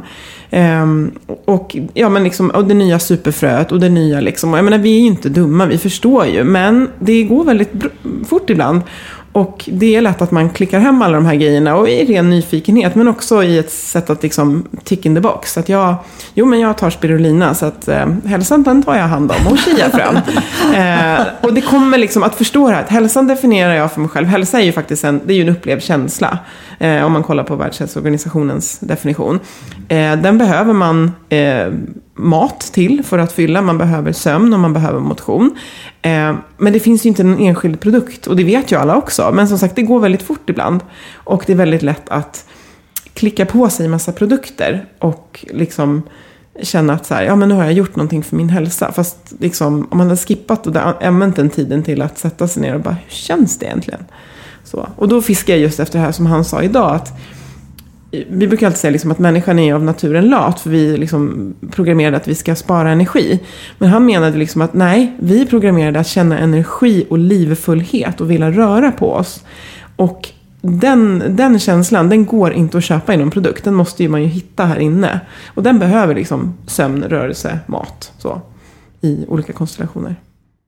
Och det nya superfröet och det nya liksom. Och jag menar, vi är ju inte dumma, vi förstår ju, men det går väldigt fort ibland. Och det är lätt att man klickar hem alla de här grejerna och i ren nyfikenhet, men också i ett sätt att liksom tick in the box. Att jag tar spirulina, så att hälsan den tar jag hand om, och chiafrön. Och det kommer liksom att förstå det här, att hälsan definierar jag för mig själv. Hälsa är ju faktiskt det är ju en upplevd känsla, om man kollar på Världshälsoorganisationens definition. Den behöver man mat till för att fylla, man behöver sömn och man behöver motion. Men det finns ju inte en enskild produkt, och det vet ju alla också. Men som sagt, det går väldigt fort ibland, och det är väldigt lätt att klicka på sig en massa produkter och liksom känna att så här, men nu har jag gjort någonting för min hälsa. Fast liksom, om man har skippat och använt den tiden till att sätta sig ner och bara, hur känns det egentligen? Så. Och då fiskar jag just efter det här som han sa idag, att vi brukar alltid säga liksom att människan är av naturen lat, för vi liksom programmerade att vi ska spara energi. Men han menade liksom att nej, vi är programmerade att känna energi och livfullhet och vilja röra på oss. Och den känslan, den går inte att köpa i någon produkt. Den måste ju man ju hitta här inne. Och den behöver liksom sömn, rörelse, mat så, i olika konstellationer.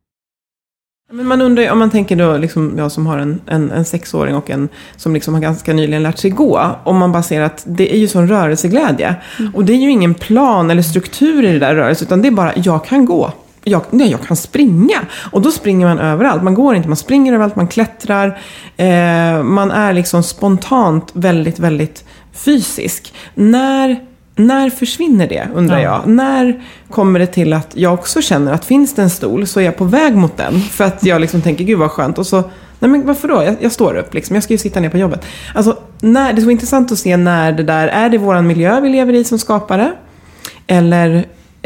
Men man undrar, om man tänker då liksom, jag som har en 6-åring och en som liksom har ganska nyligen lärt sig gå, om man bara ser att det är ju sån rörelseglädje, och det är ju ingen plan eller struktur i det där rörelse, utan det är bara, jag kan gå, jag kan springa, och då springer man överallt, man går inte, man springer överallt, man klättrar, man är liksom spontant väldigt, väldigt fysisk. När försvinner det, undrar jag? När kommer det till att jag också känner att finns det en stol så är jag på väg mot den? För att jag liksom tänker, gud vad skönt. Och så, nej men varför då? Jag står upp liksom, jag ska ju sitta ner på jobbet. Alltså, det är så intressant att se när det där, är det våran miljö vi lever i som skapar det? Eller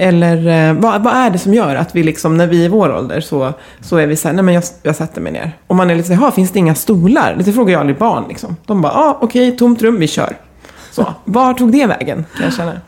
vad är det som gör att vi liksom, när vi är i vår ålder så är vi så här, nej men jag sätter mig ner. Och man är lite så här, finns det inga stolar? Det frågar jag aldrig barn liksom. De bara, okej, tomt rum, vi kör. Så, var tog det vägen, kan jag känna?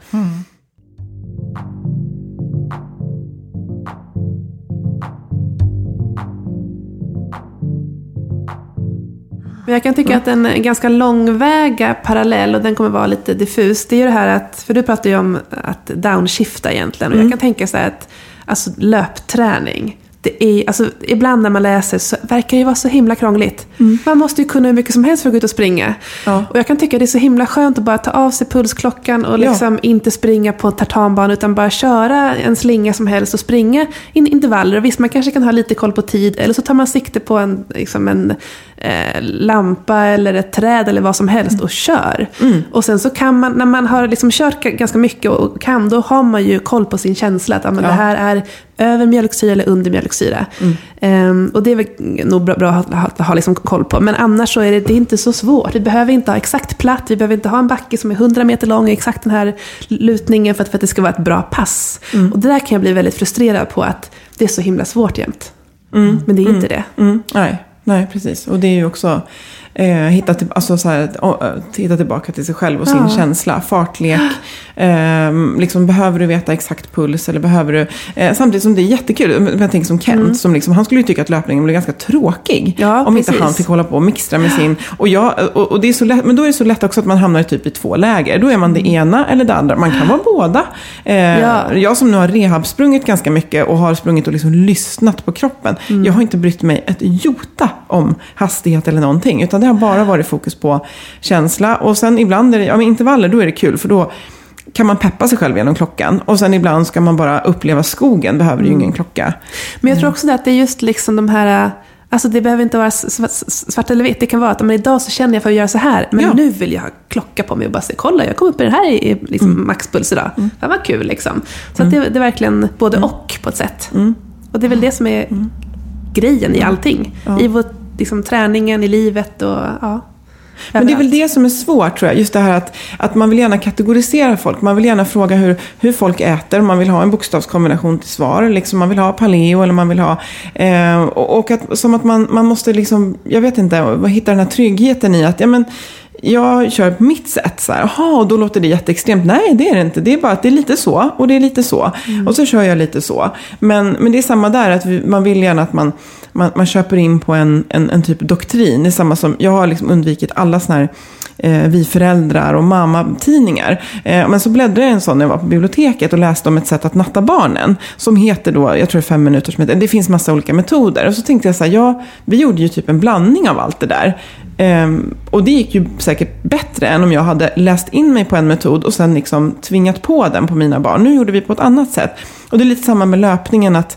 Men jag kan tycka att en ganska långväga parallell, och den kommer vara lite diffus, det är ju det här att, för du pratar ju om att downshifta egentligen, och jag kan tänka så här att alltså, löpträning, det är, alltså, ibland när man läser så verkar det ju vara så himla krångligt. Man måste ju kunna hur mycket som helst för att gå ut och springa. Ja. Och jag kan tycka att det är så himla skönt att bara ta av sig pulsklockan och liksom inte springa på tartanban, utan bara köra en slinga som helst och springa in intervaller. Och visst, man kanske kan ha lite koll på tid, eller så tar man sikte på en lampa eller ett träd eller vad som helst och kör. Och sen så kan man, när man har liksom kört ganska mycket då har man ju koll på sin känsla att det här är över mjölksyra eller under mjölksyra. Och det är väl nog bra att ha liksom koll på. Men annars så är det inte så svårt. Vi behöver inte ha exakt platt. Vi behöver inte ha en backe som är 100 meter lång, exakt den här lutningen för att det ska vara ett bra pass. Och det där kan jag bli väldigt frustrerad på, att det är så himla svårt jämt. Men det är inte det. Nej, precis. Och det är ju också, hitta tillbaka till sig själv och sin känsla. Fartlek. Liksom, behöver du veta exakt puls eller behöver du... samtidigt som det är jättekul. Jag tänker som Kent. Som liksom, han skulle ju tycka att löpningen blev ganska tråkig. Ja, om inte han fick hålla på och mixtra med sin... Och det är så lätt, men då är det så lätt också att man hamnar typ i 2 läger. Då är man det ena eller det andra. Man kan vara båda. Jag som nu har rehabsprungit ganska mycket och har sprungit och liksom lyssnat på kroppen. Jag har inte brytt mig ett jota om hastighet eller någonting. Utan det har bara varit fokus på känsla. Och sen ibland är det, med intervaller, då är det kul. För då kan man peppa sig själv genom klockan. Och sen ibland ska man bara uppleva skogen. Behöver ju ingen klocka. Men jag tror också att det är just liksom de här... Alltså det behöver inte vara svart eller vitt. Det kan vara att idag så känner jag för att göra så här. Men nu vill jag ha klocka på mig och bara säga, kolla, jag kom upp i den här i liksom maxpuls idag. Det var kul liksom. Så att det är verkligen både och på ett sätt. Och det är väl det som är grejen i allting. I vår liksom, träningen, i livet och Men det är väl det som är svårt, tror jag. Just det här att man vill gärna kategorisera folk. Man vill gärna fråga hur folk äter. Man vill ha en bokstavskombination till svar. Liksom man vill ha paleo eller man vill ha... och att, som att man måste liksom... Jag vet inte, hitta den här tryggheten i att... Jag kör på mitt sätt så här. Och då låter det jätteextremt. Nej, det är det inte. Det är bara att det är lite så och det är lite så. Och så kör jag lite så. Men det är samma där att man vill gärna att man köper in på en typ av doktrin. Det är samma som, jag har liksom undvikit alla såna här vi föräldrar och mamma-tidningar. Men så bläddrade jag en sån när jag var på biblioteket och läste om ett sätt att natta barnen. Som heter då, jag tror 5 minuter. Det finns massa olika metoder. Och så tänkte jag så här, vi gjorde ju typ en blandning av allt det där. Och det gick ju säkert bättre än om jag hade läst in mig på en metod och sen liksom tvingat på den på mina barn. Nu gjorde vi på ett annat sätt. Och det är lite samma med löpningen att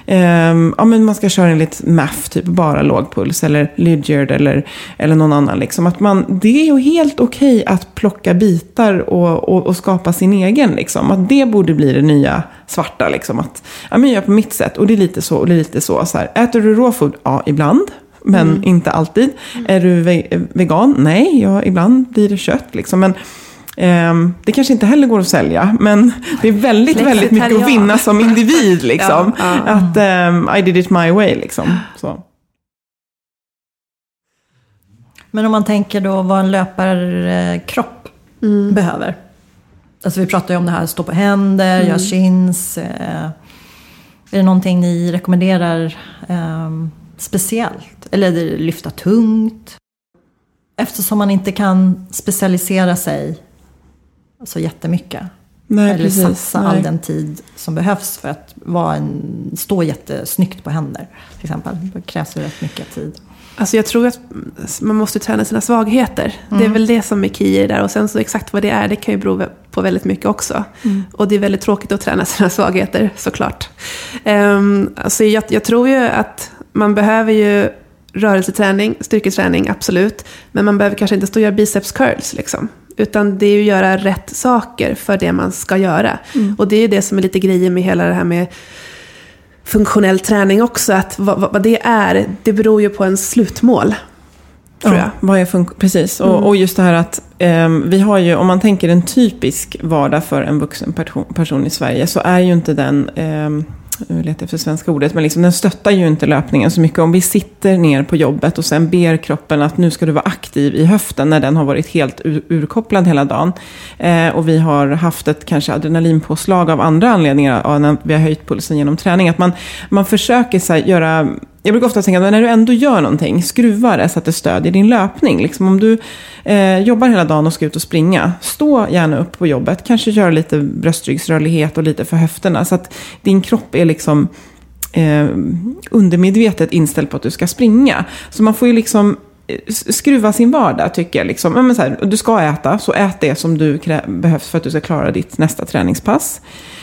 men man ska köra en lite MAF, typ bara lågpuls eller Lydiard eller någon annan liksom. Att det är ju helt okej att plocka bitar och skapa sin egen liksom. Att det borde bli det nya svarta liksom. Att jag gör på mitt sätt och det är lite så och det är lite så här. Äter du råfood? Ja, ibland. Men inte alltid. Är du vegan? Nej, ibland blir det kött liksom. Men det kanske inte heller går att sälja. Men det är väldigt, väldigt mycket att vinna som individ liksom. Att I did it my way liksom. Så. Men om man tänker då vad en löparkropp behöver. Alltså vi pratar ju om det här, stå på händer, göra chins. Är det någonting ni rekommenderar speciellt? Eller lyfta tungt? Eftersom man inte kan specialisera sig så jättemycket. Nej, eller precis, satsa all den tid som behövs för att stå jättesnyggt på händer. Till exempel. Det krävs ju rätt mycket tid. Alltså jag tror att man måste träna sina svagheter. Det är väl det som är key där. Och sen så exakt vad det är, det kan ju bero på väldigt mycket också. Och det är väldigt tråkigt att träna sina svagheter, såklart. Alltså jag tror ju att man behöver ju rörelseträning, styrketräning, absolut. Men man behöver kanske inte stå och göra biceps curls liksom. Utan det är ju att göra rätt saker för det man ska göra. Och det är ju det som är lite grejer med hela det här med funktionell träning också. Att vad det är, det beror ju på en slutmål. Tror jag. Vad är precis. Och just det här att vi har ju, om man tänker en typisk vardag för en vuxen person i Sverige, så är ju inte den... nu letar jag för svenska ordet, men liksom, den stöttar ju inte löpningen så mycket. Om vi sitter ner på jobbet och sen ber kroppen att nu ska du vara aktiv i höften när den har varit helt urkopplad hela dagen. Och vi har haft ett kanske adrenalinpåslag av andra anledningar när vi har höjt pulsen genom träning. Att man försöker så här, göra... Jag brukar ofta tänka att när du ändå gör någonting, skruva det så att det stödjer din löpning. Liksom om du jobbar hela dagen och ska ut och springa, stå gärna upp på jobbet. Kanske göra lite bröstryggsrörlighet och lite för höfterna. Så att din kropp är liksom undermedvetet inställd på att du ska springa. Så man får ju liksom skruva sin vardag, tycker jag. Liksom. Men så här, du ska äta, så ät det som du behövs för att du ska klara ditt nästa träningspass.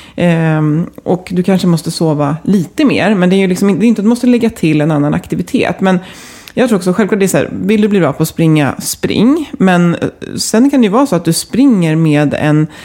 Och du kanske måste sova lite mer, men det är ju liksom, det är inte att du måste lägga till en annan aktivitet. Men jag tror också, självklart det är så här, vill du bli bra på att springa, spring. Men sen kan det ju vara så att du springer med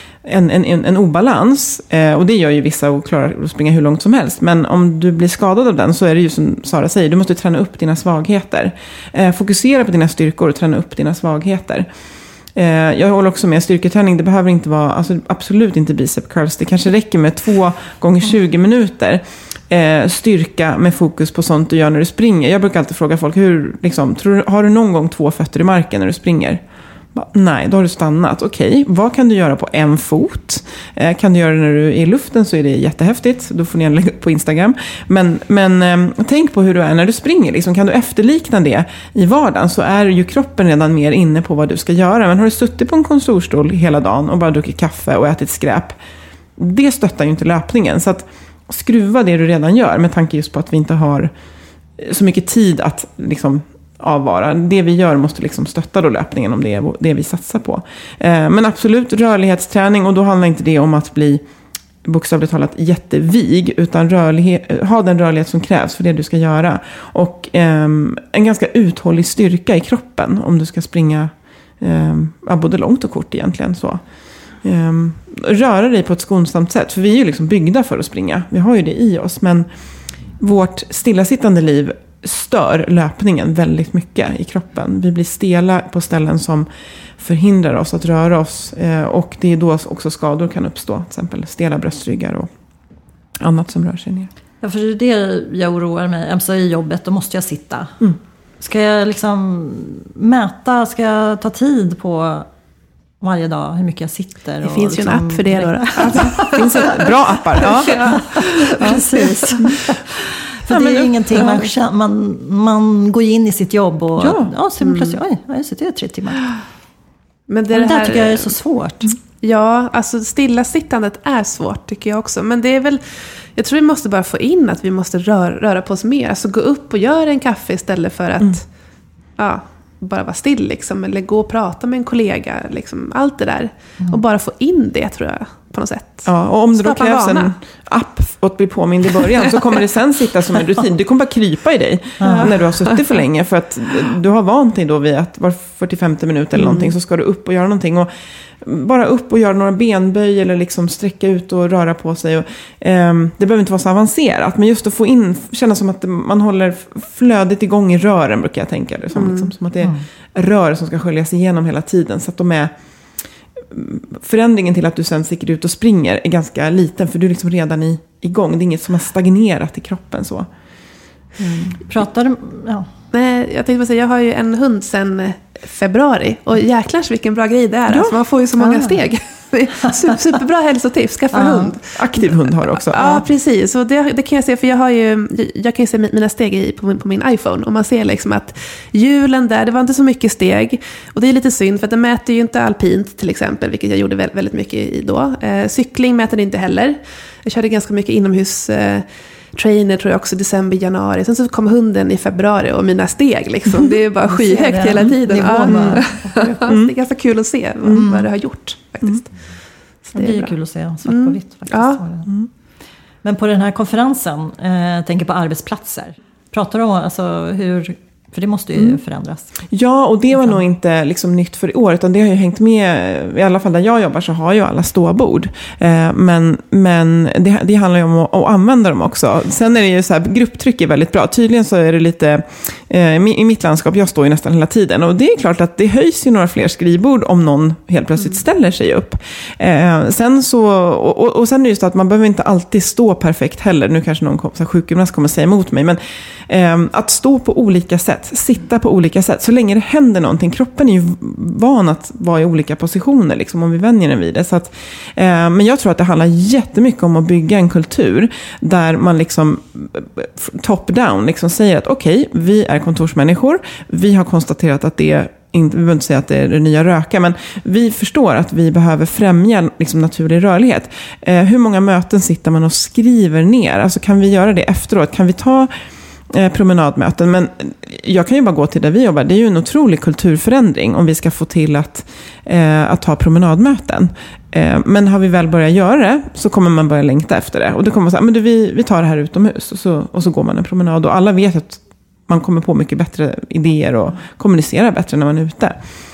en obalans. Och det gör ju vissa och klarar att springa hur långt som helst. Men om du blir skadad av den, så är det ju som Sara säger, du måste träna upp dina svagheter. Fokusera på dina styrkor och träna upp dina svagheter. Jag håller också med, styrketräning, det behöver inte vara, alltså absolut inte bicep curls. Det kanske räcker med 2 gånger 20 minuter. styrka med fokus på sånt du gör när du springer. Jag brukar alltid fråga folk, har du någon gång 2 fötter i marken när du springer? Nej, då har du stannat. Okej, vad kan du göra på en fot? Kan du göra det när du är i luften så är det jättehäftigt. Då får ni lägga upp på Instagram. Men tänk på hur du är när du springer. Liksom, kan du efterlikna det i vardagen så är ju kroppen redan mer inne på vad du ska göra. Men har du suttit på en kontorstol hela dagen och bara druckit kaffe och ätit skräp, det stöttar ju inte löpningen. Så att skruva det du redan gör med tanke just på att vi inte har så mycket tid att liksom avvara. Det vi gör måste liksom stötta då löpningen om det är det vi satsar på. Men absolut rörlighetsträning, och då handlar inte det om att bli bokstavligt talat jättevig, utan ha den rörlighet som krävs för det du ska göra. Och en ganska uthållig styrka i kroppen om du ska springa både långt och kort egentligen så. Röra dig på ett skonsamt sätt, för vi är ju liksom byggda för att springa. Vi har ju det i oss, men vårt stillasittande liv stör löpningen väldigt mycket i kroppen. Vi blir stela på ställen som förhindrar oss att röra oss, och det är då också skador kan uppstå, till exempel stela bröstryggar och annat som rör sig ner. Ja, för det är det jag oroar mig. Alltså i jobbet, då måste jag sitta. Ska jag liksom mäta, ska jag ta tid på varje dag hur mycket jag sitter? Det finns liksom ju en app för det då. Det finns bra appar. Ja. Precis. För det är ingenting, man går in i sitt jobb och sen plötsligt, jag sitter 3 timmar. Men det här tycker jag är så svårt. Ja, alltså stillasittandet är svårt tycker jag också. Men det är väl, jag tror vi måste bara få in att vi måste röra på oss mer. Alltså gå upp och göra en kaffe istället för att bara vara still liksom. Eller gå och prata med en kollega liksom. Allt det där. Och bara få in det tror jag på något sätt. Ja, och om det då krävs en app att bli påmind i början så kommer det sen sitta som en rutin. Du kommer bara krypa i dig när du har suttit för länge. För att du har vant dig då vid att var 45 minut eller någonting så ska du upp och göra någonting. Och bara upp och göra några benböj eller liksom sträcka ut och röra på sig. Och, det behöver inte vara så avancerat. Men just att få in, känna som att man håller flödet igång i rören brukar jag tänka det. Som att det är rör som ska sköljas igenom hela tiden. Så att de är... Förändringen till att du sen sticker ut och springer är ganska liten, för du är liksom redan igång. Det är inget som har stagnerat i kroppen så. Pratar du... Ja. Nej, jag tänkte bara säga, jag har ju en hund sedan februari. Och jäklars vilken bra grej det är. Alltså, man får ju så många steg. Superbra hälsotips, skaffa hund. Aktiv hund har du också. Ja, precis. Och det kan jag se, för jag kan ju se mina steg på min iPhone. Och man ser liksom att hjulen där, det var inte så mycket steg. Och det är lite synd, för att den mäter ju inte alpint till exempel, vilket jag gjorde väldigt mycket i då. Cykling mäter det inte heller. Jag körde ganska mycket inomhus trainer tror jag också december, januari. Sen så kom hunden i februari och mina steg liksom. Det är bara skyhögt hela tiden. Det är ganska kul att se vad det har gjort faktiskt. Så det är kul att se svart på vitt faktiskt. Ja. Men på den här konferensen, tänker på arbetsplatser. Pratar du om alltså, hur... För det måste ju förändras. Ja, och det var nog inte liksom nytt för i år. Utan det har ju hängt med, i alla fall där jag jobbar så har ju alla ståbord. Men det handlar ju om att använda dem också. Sen är det ju så här, grupptryck är väldigt bra. Tydligen så är det lite, i mitt landskap, jag står ju nästan hela tiden. Och det är klart att det höjs ju några fler skrivbord om någon helt plötsligt ställer sig upp. Sen så, och sen är det just att man behöver inte alltid stå perfekt heller. Nu kanske någon sjukgymnast kommer säga emot mig. Men att stå på olika sätt. Sitta på olika sätt. Så länge det händer någonting. Kroppen är ju van att vara i olika positioner. Liksom, om vi vänjer den vid det. Så att, men jag tror att det handlar jättemycket om att bygga en kultur. Där man liksom top down liksom säger att okej, vi är kontorsmänniskor. Vi har konstaterat att det är vi behöver inte säga att det är det nya röka, men vi förstår att vi behöver främja liksom naturlig rörlighet. Hur många möten sitter man och skriver ner? Alltså kan vi göra det efteråt? Kan vi ta promenadmöten? Men jag kan ju bara gå till där vi jobbar. Det är ju en otrolig kulturförändring om vi ska få till att ha promenadmöten. Men har vi väl börjat göra det så kommer man börja längta efter det. Och då kommer man säga, men vi tar det här utomhus och så går man en promenad. Och alla vet att man kommer på mycket bättre idéer och kommunicerar bättre när man är ute.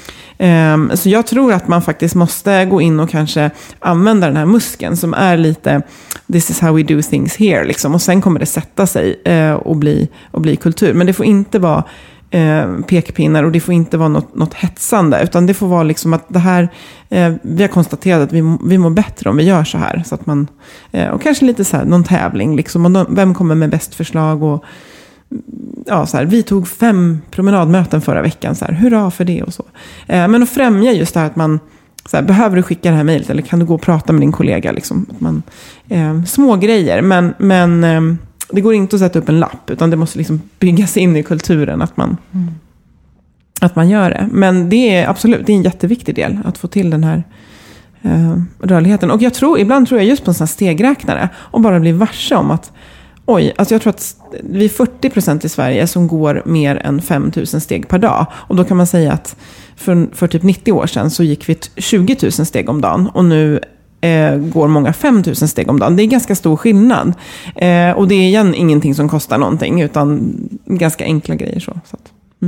Så jag tror att man faktiskt måste gå in och kanske använda den här muskeln som är lite this is how we do things here liksom. Och sen kommer det sätta sig och bli kultur. Men det får inte vara pekpinnar och det får inte vara något hetsande, utan det får vara liksom att det här, vi har konstaterat att vi mår bättre om vi gör så här, så att man, och kanske lite så här, någon tävling liksom, och vem kommer med bäst förslag, och ja, så här, vi tog 5 promenadmöten förra veckan, så här, hurra för det och så. Men att främja just det här att man, så här, behöver du skicka det här mejlet eller kan du gå och prata med din kollega liksom, att man, små grejer, men det går inte att sätta upp en lapp, utan det måste liksom byggas in i kulturen att man gör det. Men det är absolut, det är en jätteviktig del att få till den här rörligheten. Och ibland tror jag just på en sån här stegräknare och bara bli varse om att alltså jag tror att vi är 40% i Sverige som går mer än 5 000 steg per dag. Och då kan man säga att för typ 90 år sedan så gick vi 20 000 steg om dagen, och nu går många 5 000 steg om dagen. Det är ganska stor skillnad. Och det är igen ingenting som kostar någonting, utan ganska enkla grejer. Så att,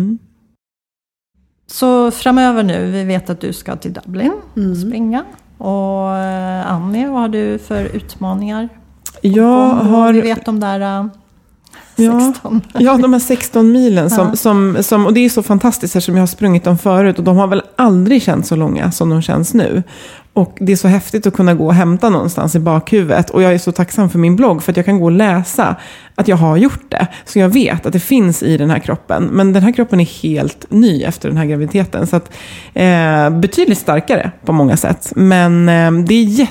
Så framöver nu, vi vet att du ska till Dublin springa. Och Annie, vad har du för utmaningar? Jag har... Vi vet de där 16. Ja, de här 16 milen som, och det är så fantastiskt eftersom jag har sprungit dem förut, och de har väl aldrig känts så långa som de känns nu. Och det är så häftigt att kunna gå och hämta någonstans i bakhuvudet. Och jag är så tacksam för min blogg, för att jag kan gå och läsa att jag har gjort det. Så jag vet att det finns i den här kroppen. Men den här kroppen är helt ny efter den här graviditeten. Så att, betydligt starkare på många sätt. Men det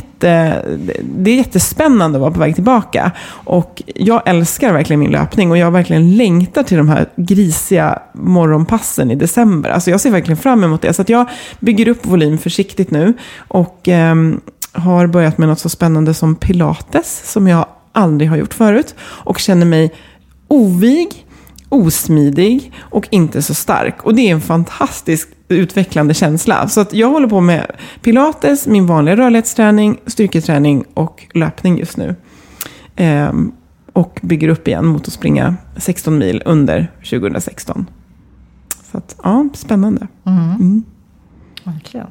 är jättespännande att vara på väg tillbaka. Och jag älskar verkligen min löpning. Och jag verkligen längtar till de här grisiga morgonpassen i december. Alltså jag ser verkligen fram emot det. Så att jag bygger upp volym försiktigt nu. Och har börjat med något så spännande som pilates, som jag aldrig har gjort förut, och känner mig ovig, osmidig och inte så stark, och det är en fantastiskt utvecklande känsla. Så att jag håller på med pilates, min vanliga rörlighetsträning, styrketräning och löpning just nu, och bygger upp igen mot att springa 16 mil under 2016. Så att, ja, spännande. Verkligen.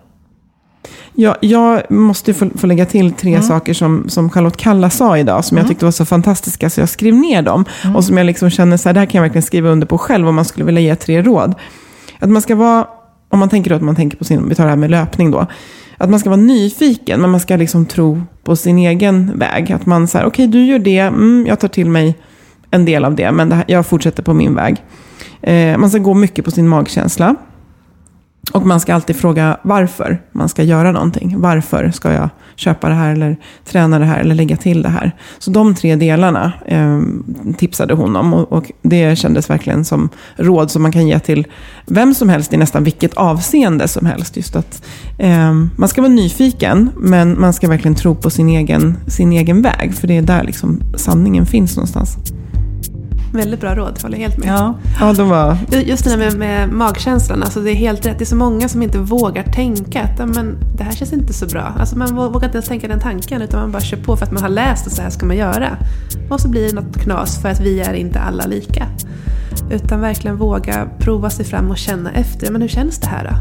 Jag måste få lägga till 3 saker som Charlotte Kalla sa idag, som jag tyckte var så fantastiska, så jag skrev ner dem. Och som jag liksom känner så här, det här kan jag verkligen skriva under på själv om man skulle vilja ge 3 råd. Att man ska vara, om man tänker då att man tänker på vi tar det här med löpning då, att man ska vara nyfiken, men man ska liksom tro på sin egen väg. Att man säger, okej, du gör det, jag tar till mig en del av det, men jag fortsätter på min väg. Man ska gå mycket på sin magkänsla. Och man ska alltid fråga varför man ska göra någonting. Varför ska jag köpa det här eller träna det här eller lägga till det här? Så de 3 delarna tipsade hon om. Och det kändes verkligen som råd som man kan ge till vem som helst i nästan vilket avseende som helst. Just att man ska vara nyfiken, men man ska verkligen tro på sin egen väg. För det är där liksom sanningen finns någonstans. Väldigt bra råd, håller helt med. Ja, de var... Just det där med magkänslan, alltså det är helt rätt. Det är så många som inte vågar tänka att men, det här känns inte så bra. Alltså man vågar inte ens tänka den tanken, utan man bara kör på för att man har läst och så här ska man göra. Och så blir det något knas för att vi är inte alla lika. Utan verkligen våga prova sig fram och känna efter. Men hur känns det här då?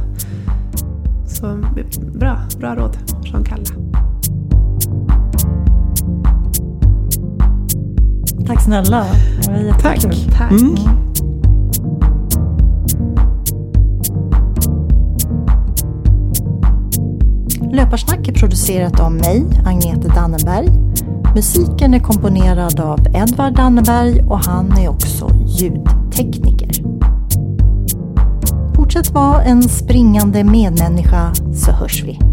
Så bra råd från Kalla. Tack snälla. Det var jättekul. Tack. Löparsnack är producerat av mig, Agnete Dannenberg. Musiken är komponerad av Edvard Dannenberg, och han är också ljudtekniker. Fortsätt vara en springande medmänniska, så hörs vi.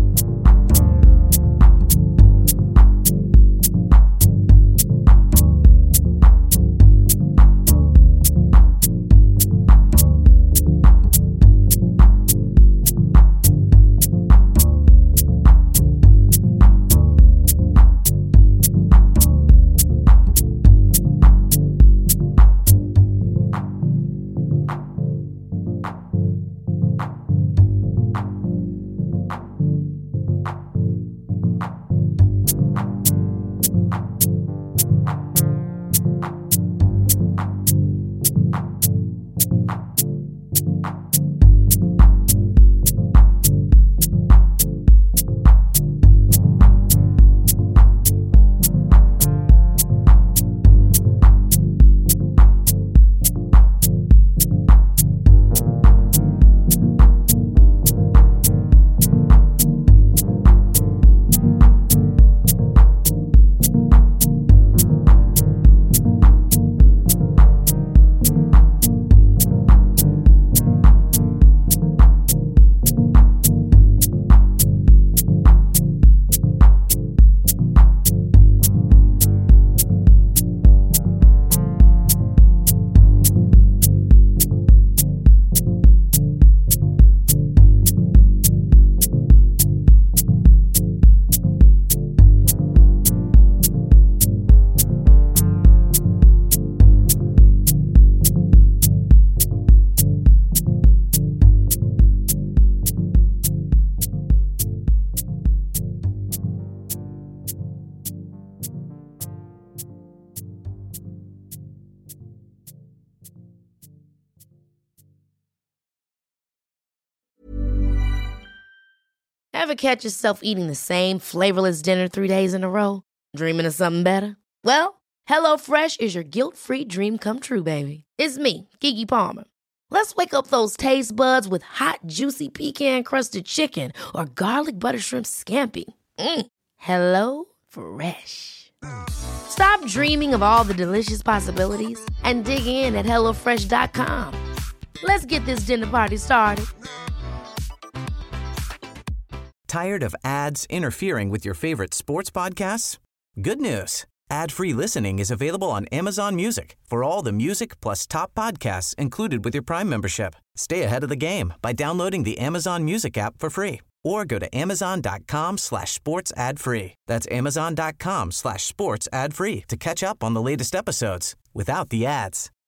Ever catch yourself eating the same flavorless dinner 3 days in a row? Dreaming of something better? Well, HelloFresh is your guilt-free dream come true, baby. It's me, Keke Palmer. Let's wake up those taste buds with hot, juicy pecan-crusted chicken or garlic butter shrimp scampi. Hello Fresh. Stop dreaming of all the delicious possibilities and dig in at HelloFresh.com. Let's get this dinner party started. Tired of ads interfering with your favorite sports podcasts? Good news. Ad-free listening is available on Amazon Music for all the music plus top podcasts included with your Prime membership. Stay ahead of the game by downloading the Amazon Music app for free or go to amazon.com/sports ad free. That's amazon.com/sports ad free to catch up on the latest episodes without the ads.